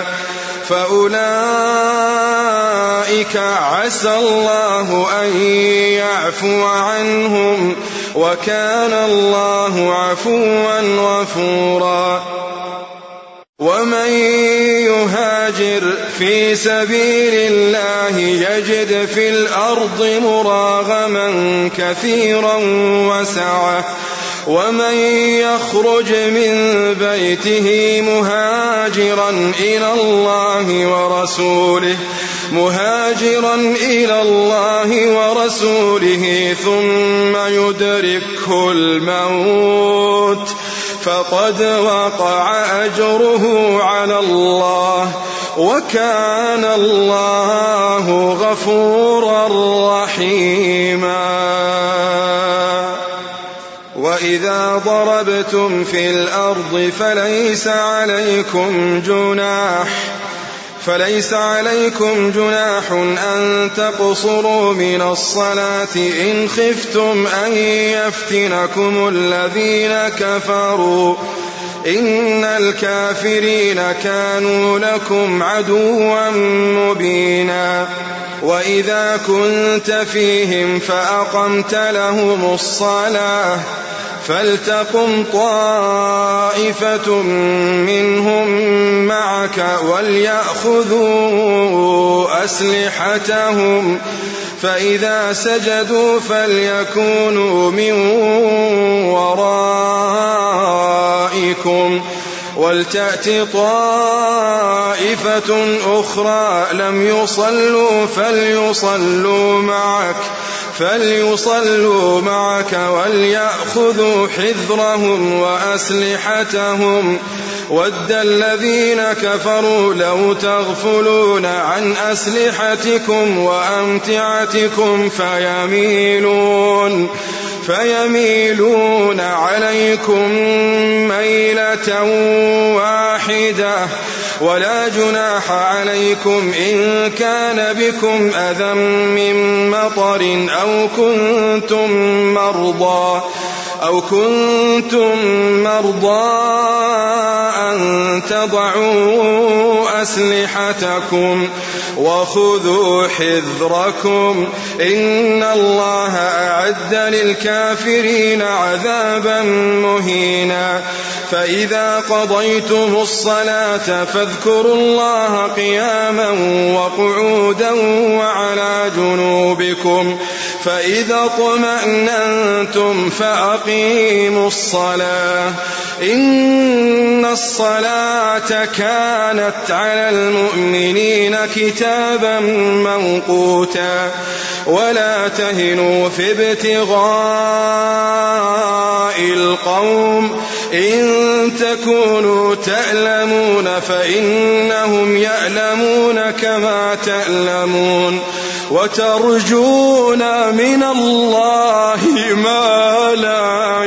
فأولئك عسى الله أن يعفو عنهم وكان الله عفوا غفورا. ومن يهاجر في سبيل الله يجد في الأرض مراغما كثيرا وسعة. ومن يخرج من بيته مهاجرا إلى الله ورسوله ثم يدركه الموت فقد وقع أجره على الله وكان الله غفورا رحيما. وإذا ضربتم في الأرض فليس عليكم جناح أن تقصروا من الصلاة إن خفتم أن يفتنكم الذين كفروا إن الكافرين كانوا لكم عدوا مبينا. وإذا كنت فيهم فأقمت لهم الصلاة فلتقم طائفة منهم معك وليأخذوا أسلحتهم فإذا سجدوا فليكونوا من ورائكم ولتأت طائفة أخرى لم يصلوا فليصلوا معك وليأخذوا حذرهم وأسلحتهم ود الذين كفروا لو تغفلون عن أسلحتكم وأمتعتكم فيميلون عليكم ميلة واحدة. ولا جناح عليكم إن كان بكم أذى من مطر أو كنتم مرضى أن تضعوا أسلحتكم وخذوا حذركم إن الله أعد للكافرين عذابا مهينا. فإذا قضيتم الصلاة فاذكروا الله قياما وقعودا وعلى جنوبكم فإذا اطمأننتم فأقيموا الصلاة إن الصلاة كانت على المؤمنين كتابا موقوتا. ولا تهنوا في ابتغاء القوم إن تكونوا تألمون فإنهم يألمون كما تألمون وترجون من الله ما لا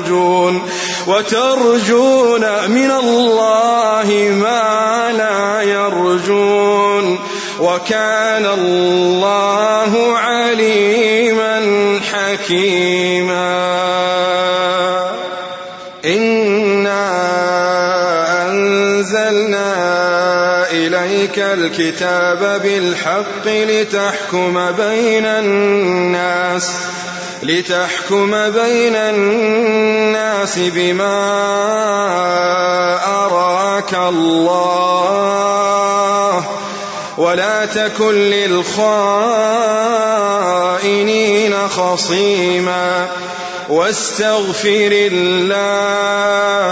يرجون وكان الله عليما حكيما. إنا أنزلنا إليك الكتاب بالحق لتحكم بين الناس لتحكم بين الناس بما أراك الله ولا تكن للخائنين خصيما واستغفر الله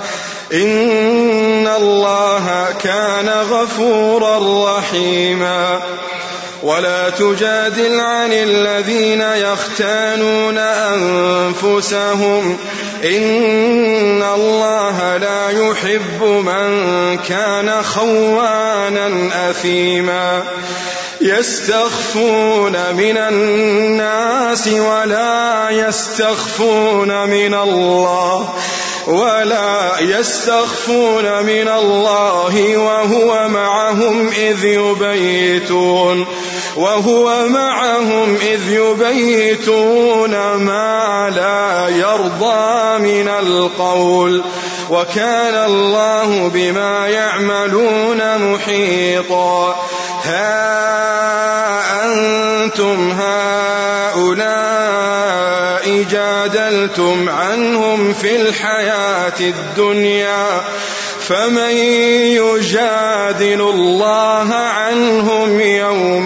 إن الله كان غفورا رحيما ولا تجادل عن الذين يختانون أنفسهم إن الله لا يحب من كان خوانا أثيما يستخفون من الناس ولا يستخفون من الله وهو معهم إذ يبيتون ما لا يرضى من القول وكان الله بما يعملون محيطا ها أنتم هؤلاء جادلتم عنهم في الحياة الدنيا فمن يجادل الله عنهم يوم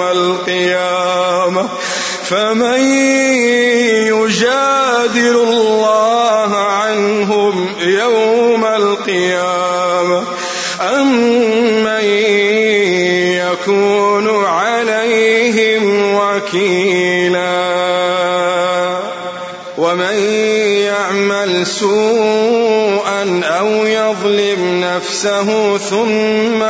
القيامة أم من يكون عليهم وكيلا ومن يعمل سوءا أو يظلم نفسه ثم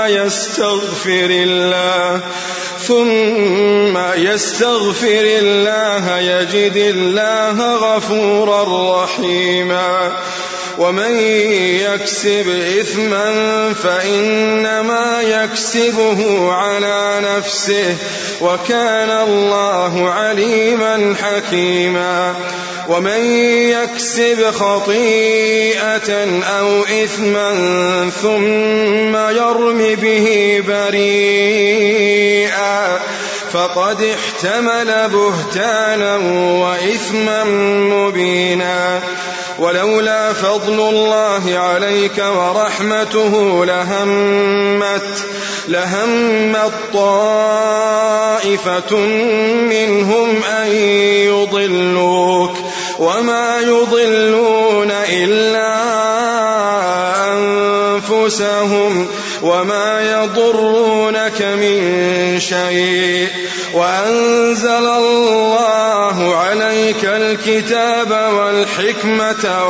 يستغفر الله يجد الله غفورا رحيما ومن يكسب إثما فإنما يكسبه على نفسه وكان الله عليما حكيما ومن يكسب خطيئة أو إثما ثم يرم به بريئا فقد احتمل بهتانا وإثما مبينا ولولا فضل الله عليك ورحمته لهمت طائفة منهم أن يضلوك وما يضلون إلا أنفسهم وما يضرونك من شيء وأنزل الله عليك الكتاب والحكمة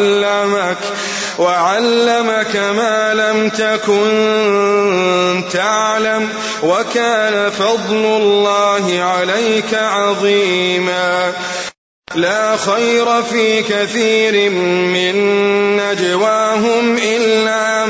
وعلمك ما لم تكن تعلم وكان فضل الله عليك عظيما لا خير في كثير من نجواهم إلا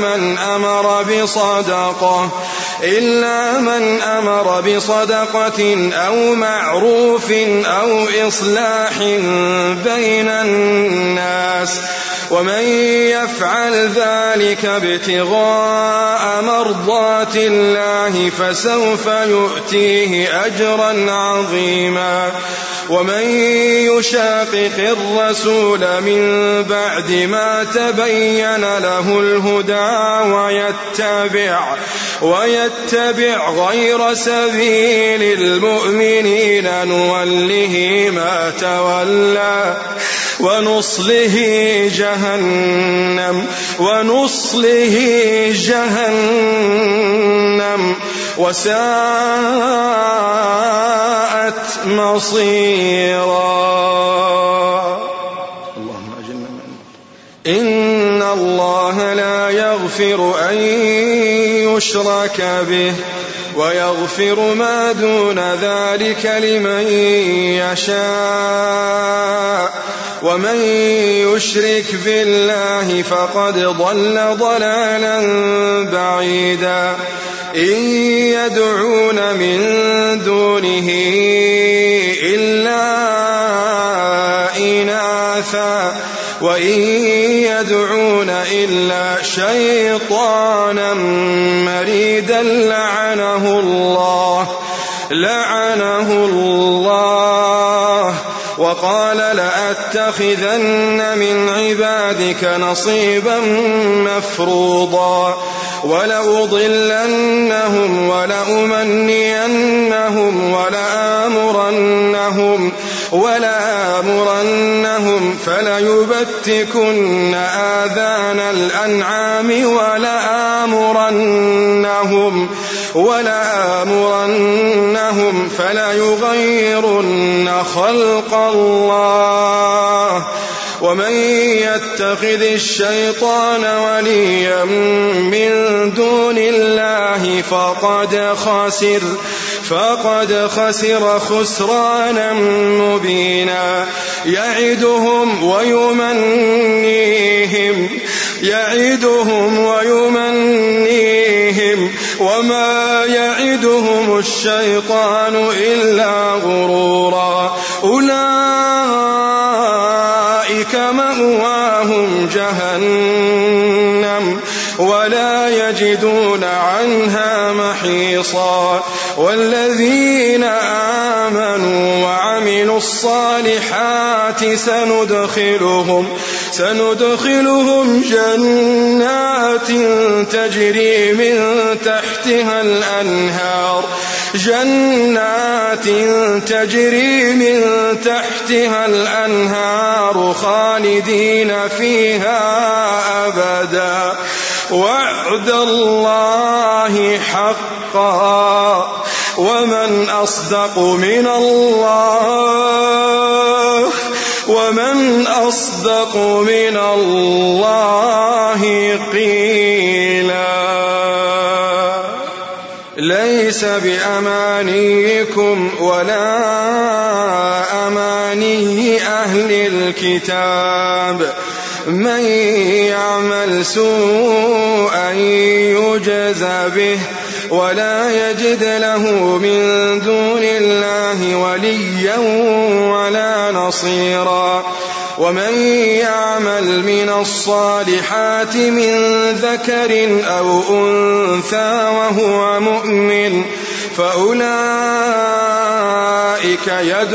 من أمر بصدقة أو معروف أو إصلاح بين الناس ومن يفعل ذلك ابتغاء مرضات الله فسوف يؤتيه أجرا عظيما ومن يشاقق الرسول من بعد ما تبين له الهدى ويتبع غير سبيل المؤمنين نوله ما تولى ونصله جهنم وساءت مصيرا اللهم أجلنا من إن الله لا يغفر أن يشرك به ويغفر ما دون ذلك لمن يشاء ومن يشرك بالله فقد ضل ضلالا بعيدا إن يدعون من دونه إلا إناثا وإن يدعون إلا شيطانا مريدا لعنه الله وقال لأتخذن من عبادك نصيبا مفروضا ولأضلنهم ولأمنينهم ولآمرنهم فليبتكن آذان الأنعام ولآمرنهم فليغيرن خلق الله ومن يتخذ الشيطان وليا من دون الله فقد خسر خسرانا مبينا يعدهم ويمنيهم وما يعدهم الشيطان إلا غرورا أولئك مأواهم جهنم ولا يجدون عنها محيصا والذين آمنوا وعملوا الصالحات سندخلهم جنات تجري من تحتها الأنهار خالدين فيها أبدا وعد الله حقا ومن أصدق من الله قيلا ليس بأمانيكم ولا أماني أهل الكتاب من يعمل سوءا يجز به ولا يجد له من دون الله وليا ولا نصيرا ومن يعمل من الصالحات من ذكر أو أنثى وهو مؤمن فأولئك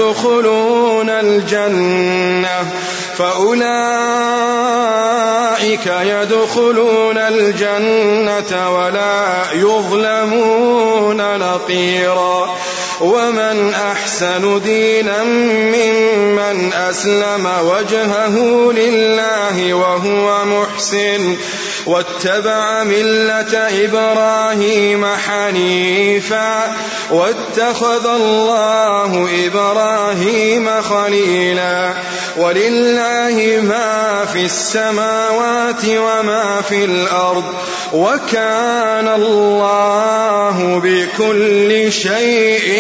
يدخلون الجنة ولا يظلمون نقيرا ومن أحسن دينا ممن أسلم وجهه لله وهو محسن واتبع ملة إبراهيم حنيفا واتخذ الله إبراهيم خليلا ولله ما في السماوات وما في الأرض وكان الله بكل شيء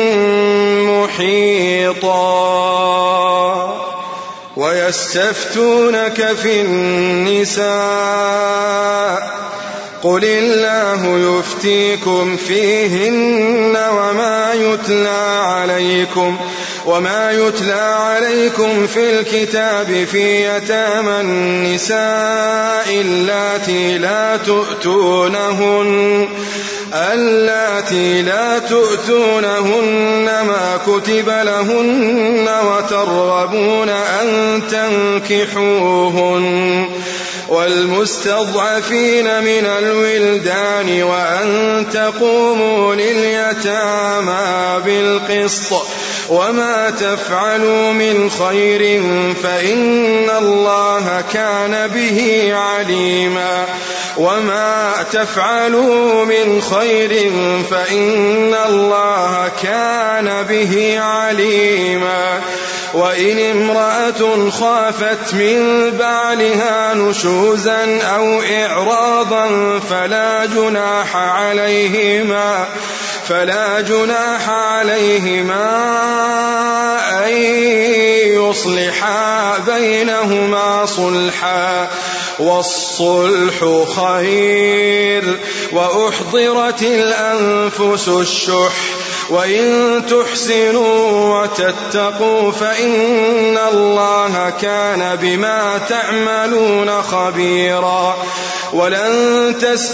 محيطا ويستفتونك في النساء قل الله يفتيكم فيهن وما يتلى عليكم في الكتاب في يتامى النساء اللاتي لا تؤتونهن ما كتب لهن وترغبون أن تنكحوهن والمستضعفين من الولدان وأن تقوموا لليتامى بالقسط وما تفعلوا من خير فإن الله كان به عليما وما تفعلوا من خير فإن الله كان به عليما وإن امرأة خافت من بعلها نشوزا أو إعراضا فلا جناح عليهما أن يصلحا بينهما صلحا والصلح خير وأحضرت الأنفس الشح وإن تحسنوا وتتقوا فإن الله كان بما تعملون خبيرا ولن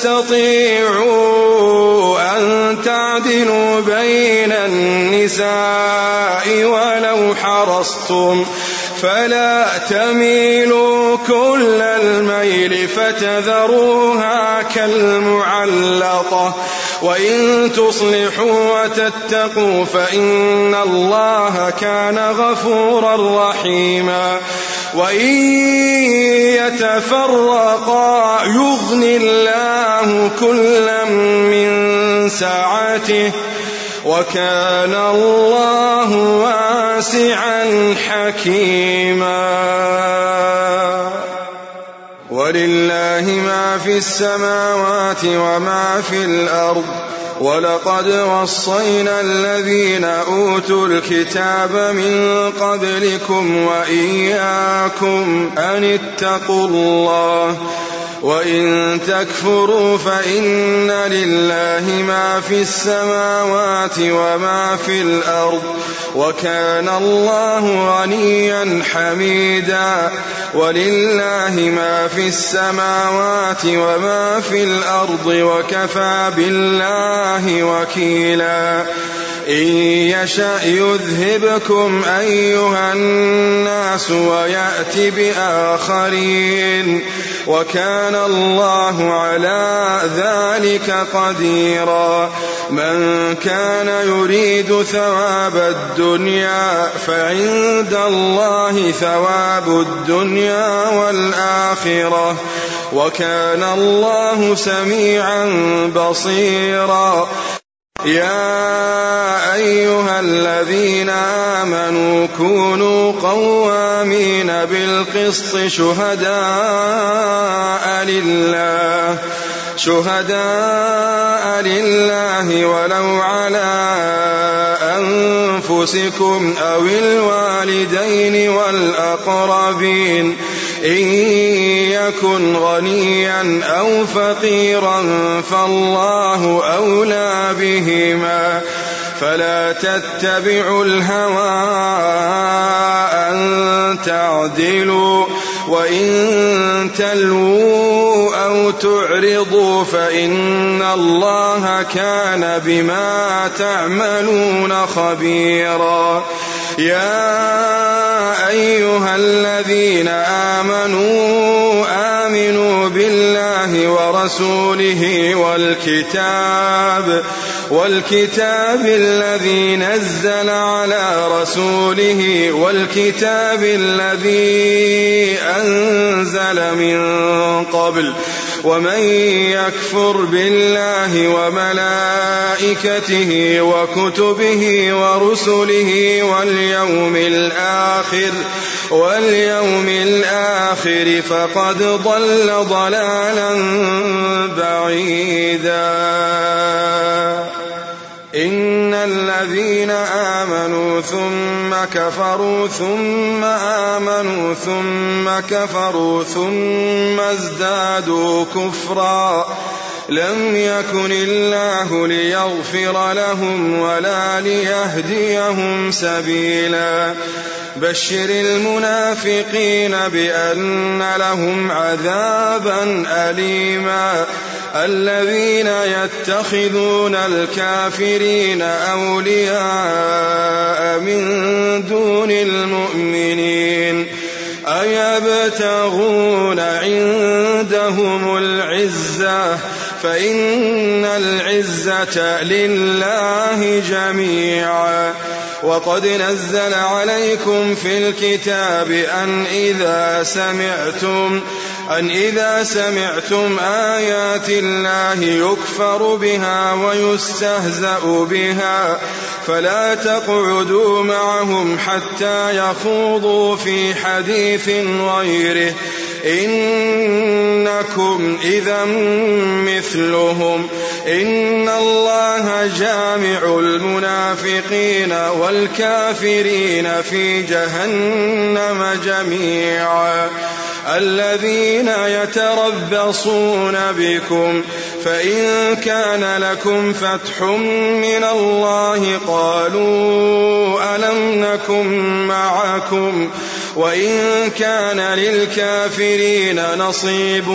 تستطيعوا أن تعدلوا بين النساء ولو حرصتم فلا تميلوا كل الميل فتذروها كالمعلقة وإن تصلحوا وتتقوا فإن الله كان غفورا رحيما وإن يتفرقا يغن الله كلا من سعته وكان الله واسعا حكيما ولله ما في السماوات وما في الأرض ولقد وصينا الذين أوتوا الكتاب من قبلكم وإياكم أن اتقوا الله وإن تكفروا فإن لله ما في السماوات وما في الأرض وكان الله غنيا حميدا ولله ما في السماوات وما في الأرض وكفى بالله وكيلا إن يشأ يذهبكم أيها الناس ويأت بآخرين وكان الله على ذلك قديرا من كان يريد ثواب الدنيا فعند الله ثواب الدنيا والآخرة وكان الله سميعا بصيرا يا أيها الذين آمنوا كونوا قوامين بالقسط شهداء لله ولو على أنفسكم أو الوالدين والأقربين إن يكن غنيا أو فقيرا فالله أولى بهما فلا تتبعوا الهوى أن تعدلوا وإن تلووا أو تعرضوا فإن الله كان بما تعملون خبيرا يا أيها الذين آمنوا بالله ورسوله والكتاب الذي نزل على رسوله والكتاب الذي أنزل من قبل ومن يكفر بالله وملائكته وكتبه ورسله واليوم الآخر فقد ضل ضلالا بعيدا إن الذين آمنوا ثم كفروا ثم آمنوا ثم كفروا ثم ازدادوا كفرا لم يكن الله ليغفر لهم ولا ليهديهم سبيلا بشر المنافقين بأن لهم عذابا أليما الذين يتخذون الكافرين أولياء من دون المؤمنين أيبتغون عندهم العزة فإن العزة لله جميعا وقد نزل عليكم في الكتاب أن إذا سمعتم آيات الله يكفر بها ويستهزأ بها فلا تقعدوا معهم حتى يخوضوا في حديث غيره إنكم إذا مثلهم إن الله جامع المنافقين والكافرين في جهنم جميعا الذين يتربصون بكم فإن كان لكم فتح من الله قالوا ألم نكن معكم وإن كان للكافرين نصيب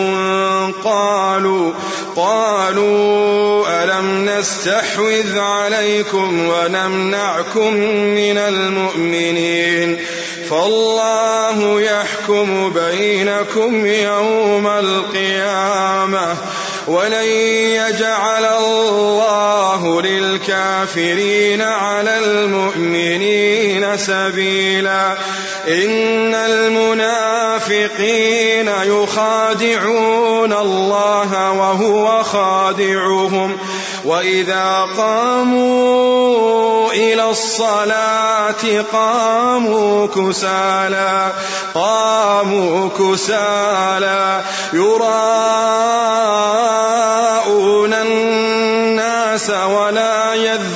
قالوا ألم نستحوذ عليكم ونمنعكم من المؤمنين فالله يحكم بينكم يوم القيامة ولن يجعل الله للكافرين على المؤمنين سبيلا إن المنافقين يخادعون الله وهو خادعهم وإذا قاموا إلى الصلاة قاموا كسالى يراءون الناس ولا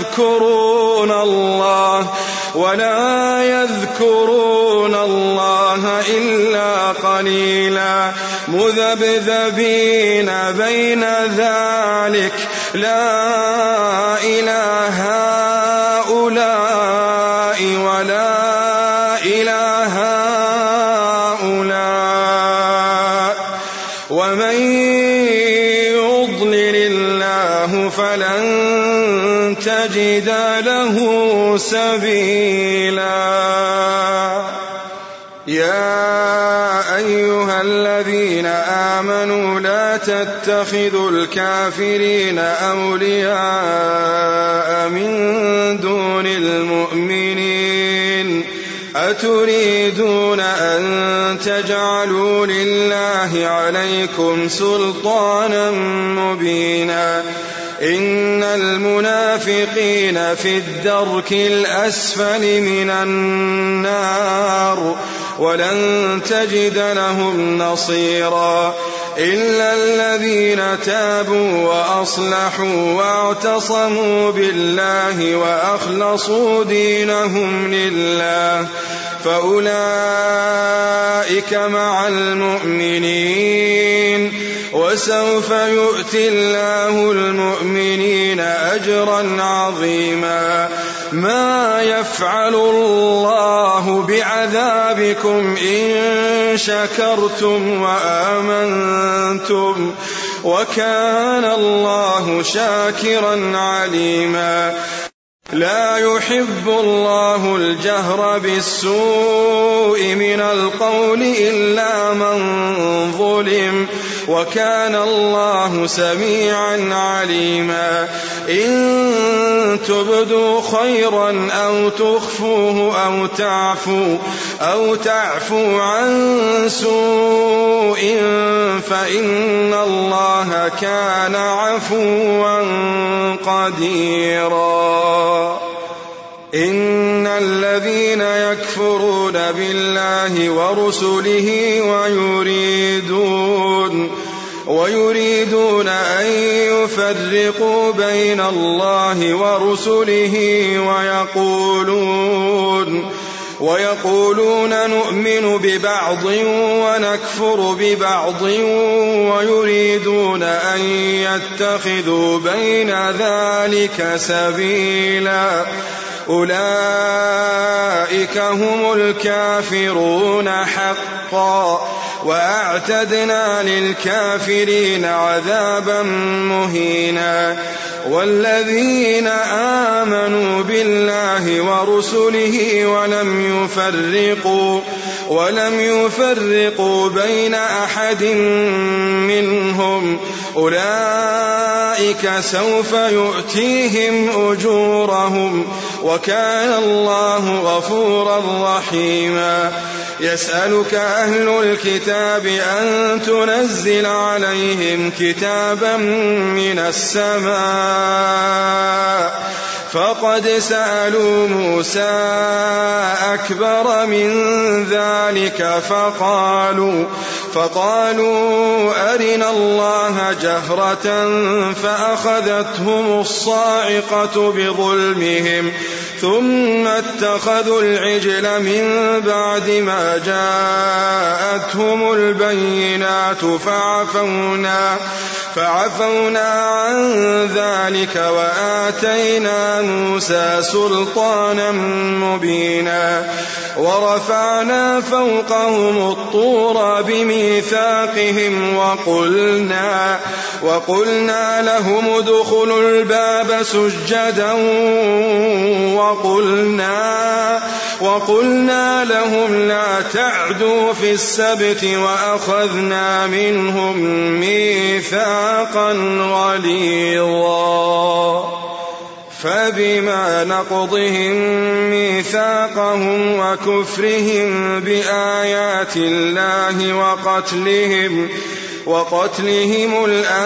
يذكرون الله إلا قليلا مذبذبين بين ذلك لا إله هؤلاء ولا إله هؤلاء ومن يضلل الله فلن تجد له سبيلا يا أيها الذين آمنوا لا تتخذوا الكافرين أولياء من دون المؤمنين أتريدون أن تجعلوا لله عليكم سلطانا مبينا إن المنافقين في الدرك الأسفل من النار ولن تجد لهم نصيرا إلا الذين تابوا وأصلحوا واعتصموا بالله وأخلصوا دينهم لله فأولئك مع المؤمنين وسوف يؤتي الله المؤمنين أجرا عظيما ما يفعل الله بعذابكم إن شكرتم وآمنتم وكان الله شاكرا عليما لا يحب الله الجهر بالسوء من القول إلا من ظلم وكان الله سميعا عليما إن تبدوا خيرا أو تخفوه أو تعفوا عن سوء فإن الله كان عفوا قديرا إن الذين يكفرون بالله ورسله ويريدون أن يفرقوا بين الله ورسله ويقولون نؤمن ببعض ونكفر ببعض ويريدون أن يتخذوا بين ذلك سبيلا أولئك هم الكافرون حقا وأعتدنا للكافرين عذابا مهينا والذين آمنوا بالله ورسله ولم يفرقوا بين أحد منهم أولئك سوف يؤتيهم أجورهم وكان الله غفورا رحيما يسألك أهل الكتاب أن تنزل عليهم كتابا من السماء فقد سألوا موسى أكبر من ذلك فقالوا أرنا الله جهرة فأخذتهم الصاعقة بظلمهم ثم اتخذوا العجل من بعد ما جاءتهم البينات فعفونا عن ذلك وآتينا موسى سلطانا مبينا ورفعنا فوقهم الطور بميثاقهم وقلنا لهم ادخلوا الباب سجدا وقلنا لهم لا تعدوا في السبت وأخذنا منهم ميثاقا غليظا فبما نقضهم ميثاقهم وكفرهم بآيات الله وقتلهم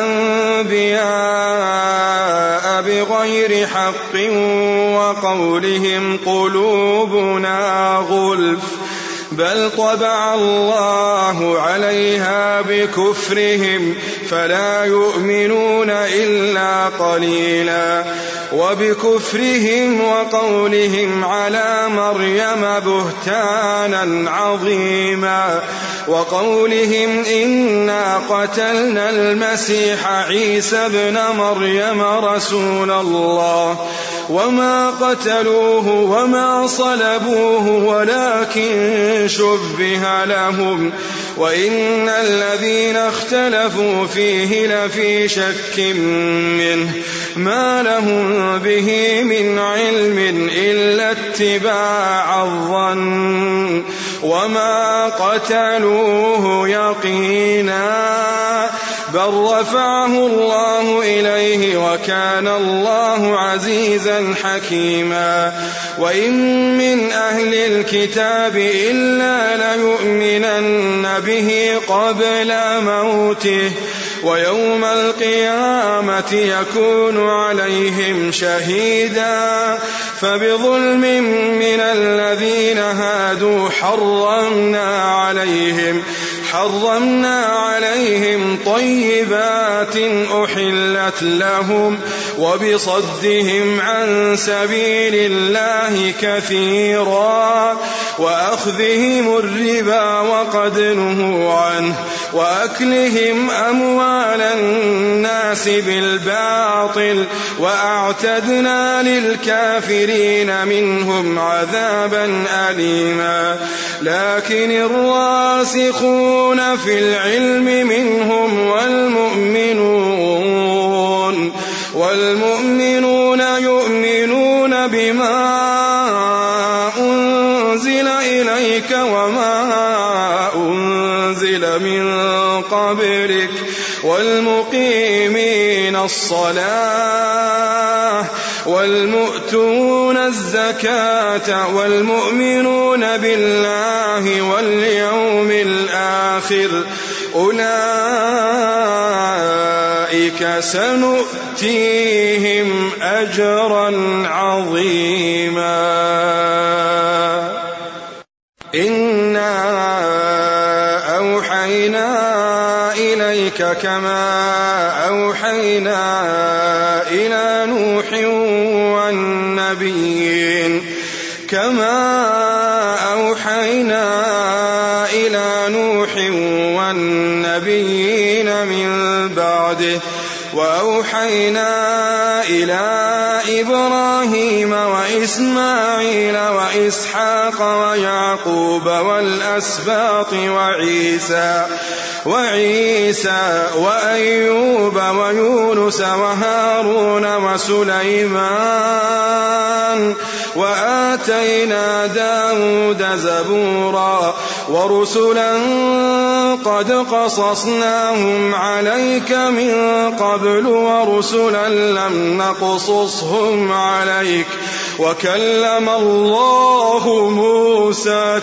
الأنبياء بغير حق وقولهم قلوبنا غلف بل طبع الله عليها بكفرهم فلا يؤمنون إلا قليلا وبكفرهم وقولهم على مريم بهتانا عظيما وقولهم إنا قتلنا المسيح عيسى ابن مريم رسول الله وما قتلوه وما صلبوه ولكن شبه لهم وإن الذين اختلفوا فيه لفي شك منه ما لهم به من علم إلا اتباع الظن وما قتلوه يقينا بل رفعه الله إليه وكان الله عزيزا حكيما وإن من أهل الكتاب إلا ليؤمنن به قبل موته ويوم القيامة يكون عليهم شهيدا فبظلم من الذين هادوا حرمنا عليهم طيبات أحلت لهم وبصدهم عن سبيل الله كثيرا وأخذهم الربا وقد نهوا عنه وأكلهم أموال الناس بالباطل وأعتدنا للكافرين منهم عذابا أليما لكن الراسخون في العلم منهم والمؤمنون يؤمنون بما أنزل إليك وما أنزل من قبلك والمقيمين الصلاة والمؤتون الزكاة والمؤمنون بالله واليوم الآخر أولئك سنؤتيهم أجرا عظيما إنا أوحينا إليك كما أوحينا إلى نوح والنبيين من بعده وأوحينا إلى إبراهيم وإسماعيل وإسحاق ويعقوب والأسباط وعيسى وأيوب ويونس وهارون وسليمان وآتينا داود زبورا ورسلا قد قصصناهم عليك من قبل ورسلا لم نقصصهم عليك وكلم الله موسى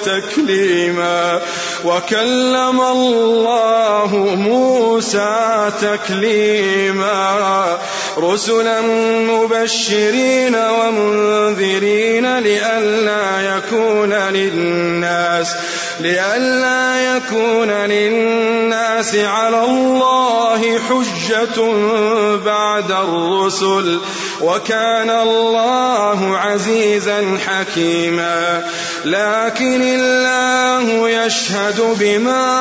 تكليما رسلا مبشرين ومنذرين لئلا لئلا يكون للناس على الله حجة بعد الرسل وكان الله عزيزا حكيما. لكن الله يشهد بما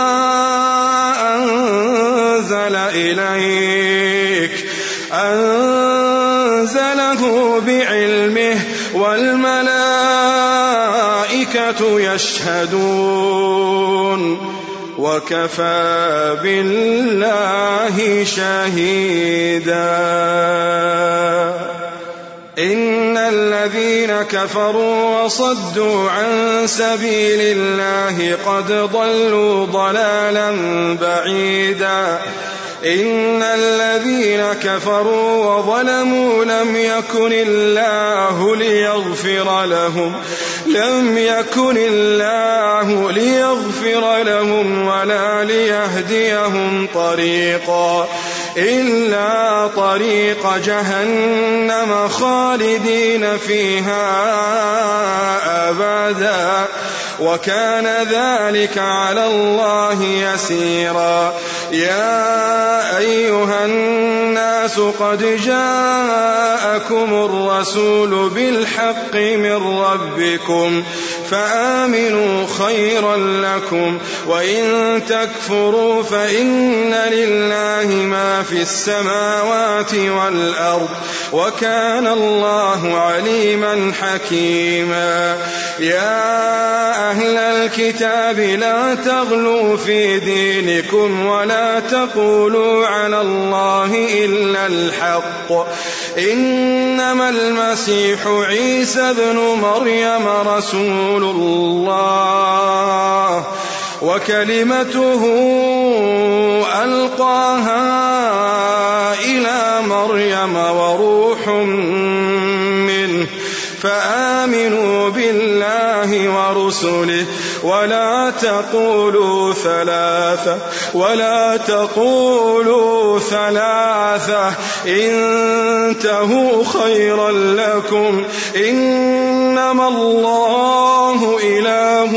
أنزل إليك أنزله بعلمه والملائكة يشهدون وكفى بالله شهيدا. إن الذين كفروا وصدوا عن سبيل الله قد ضلوا ضلالا بعيدا. إن الذين كفروا وظلموا لم يكن الله ليغفر لهم ولا ليهديهم طريقا إلا طريق جهنم خالدين فيها أبدا وكان ذلك على الله يسيرا. يا أيها الناس قد جاءكم الرسول بالحق من ربكم فآمنوا خيرا لكم وإن تكفروا فإن لله ما في السماوات والأرض وكان الله عليما حكيما. يا أهل الكتاب لا تغلوا في دينكم ولا تقولوا على الله إلا الحق إنما المسيح عيسى بن مريم رسول الله وكلمته ألقاها إلى مريم وروح منه فآمنوا بالله ورسله ولا تقولوا ثلاثة انتهوا خيرا لكم إنما الله إله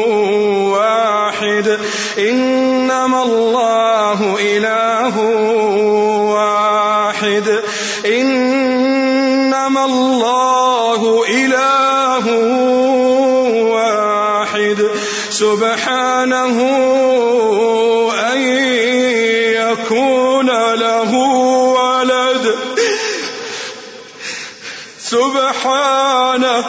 واحد إنما الله إله واحد سبحانه أن يكون له ولد سبحانه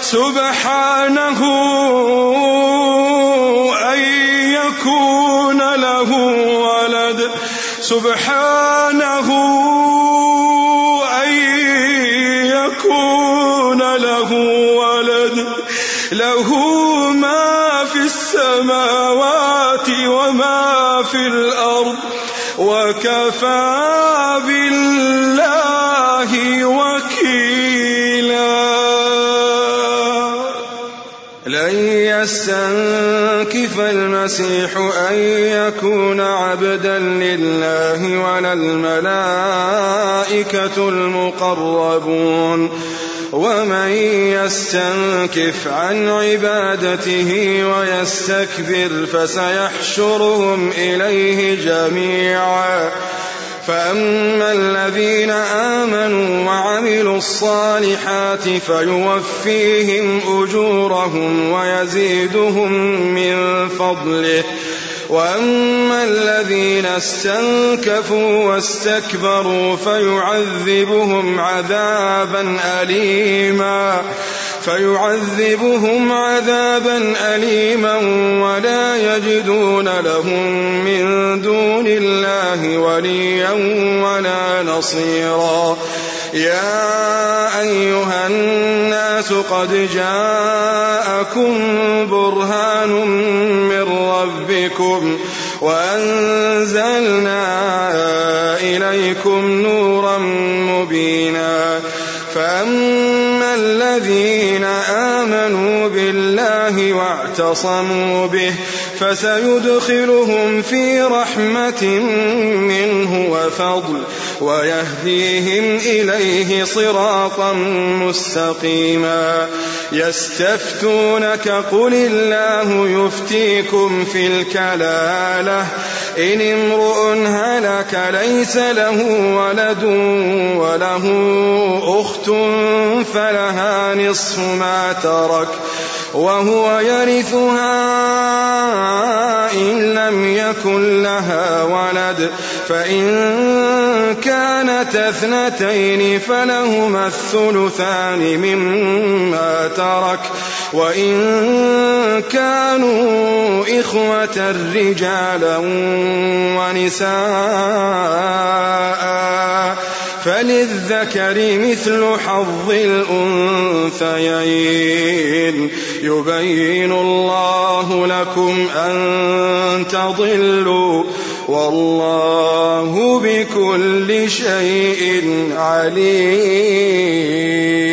أن يكون له ولد سبحانه أن يكون له ولد له ما في السماوات وما في الأرض وكفى بالله وكيلا. لن يستنكف المسيح أن يكون عبدا لله ولا الملائكة المقربون ومن يستنكف عن عبادته ويستكبر فسيحشرهم إليه جميعا. فأما الذين آمنوا وعملوا الصالحات فيوفيهم أجورهم ويزيدهم من فضله وأما الذين استنكفوا واستكبروا فيعذبهم عذابا أليما ولا يجدون لهم من دون الله وليا ولا نصيرا. يا أيها الناس قد جاءكم برهان من ربكم وأنزلنا إليكم نورا مبينا. فأما الذين آمنوا بالله واعتصموا به فسيدخلهم في رحمة منه وفضل ويهديهم إليه صراطا مستقيما. يستفتونك قل الله يفتيكم في الكلالة إن امرؤ هلك ليس له ولد وله أخت فلها نصف ما ترك وهو يرثها إن لم يكن لها ولد فإن كانت اثنتين فلهما الثلثان مما ترك وإن كانوا إخوة رجالا ونساء فللذكر مثل حظ الأنثيين. يبين الله لكم أن تضلوا والله بكل شيء عليم.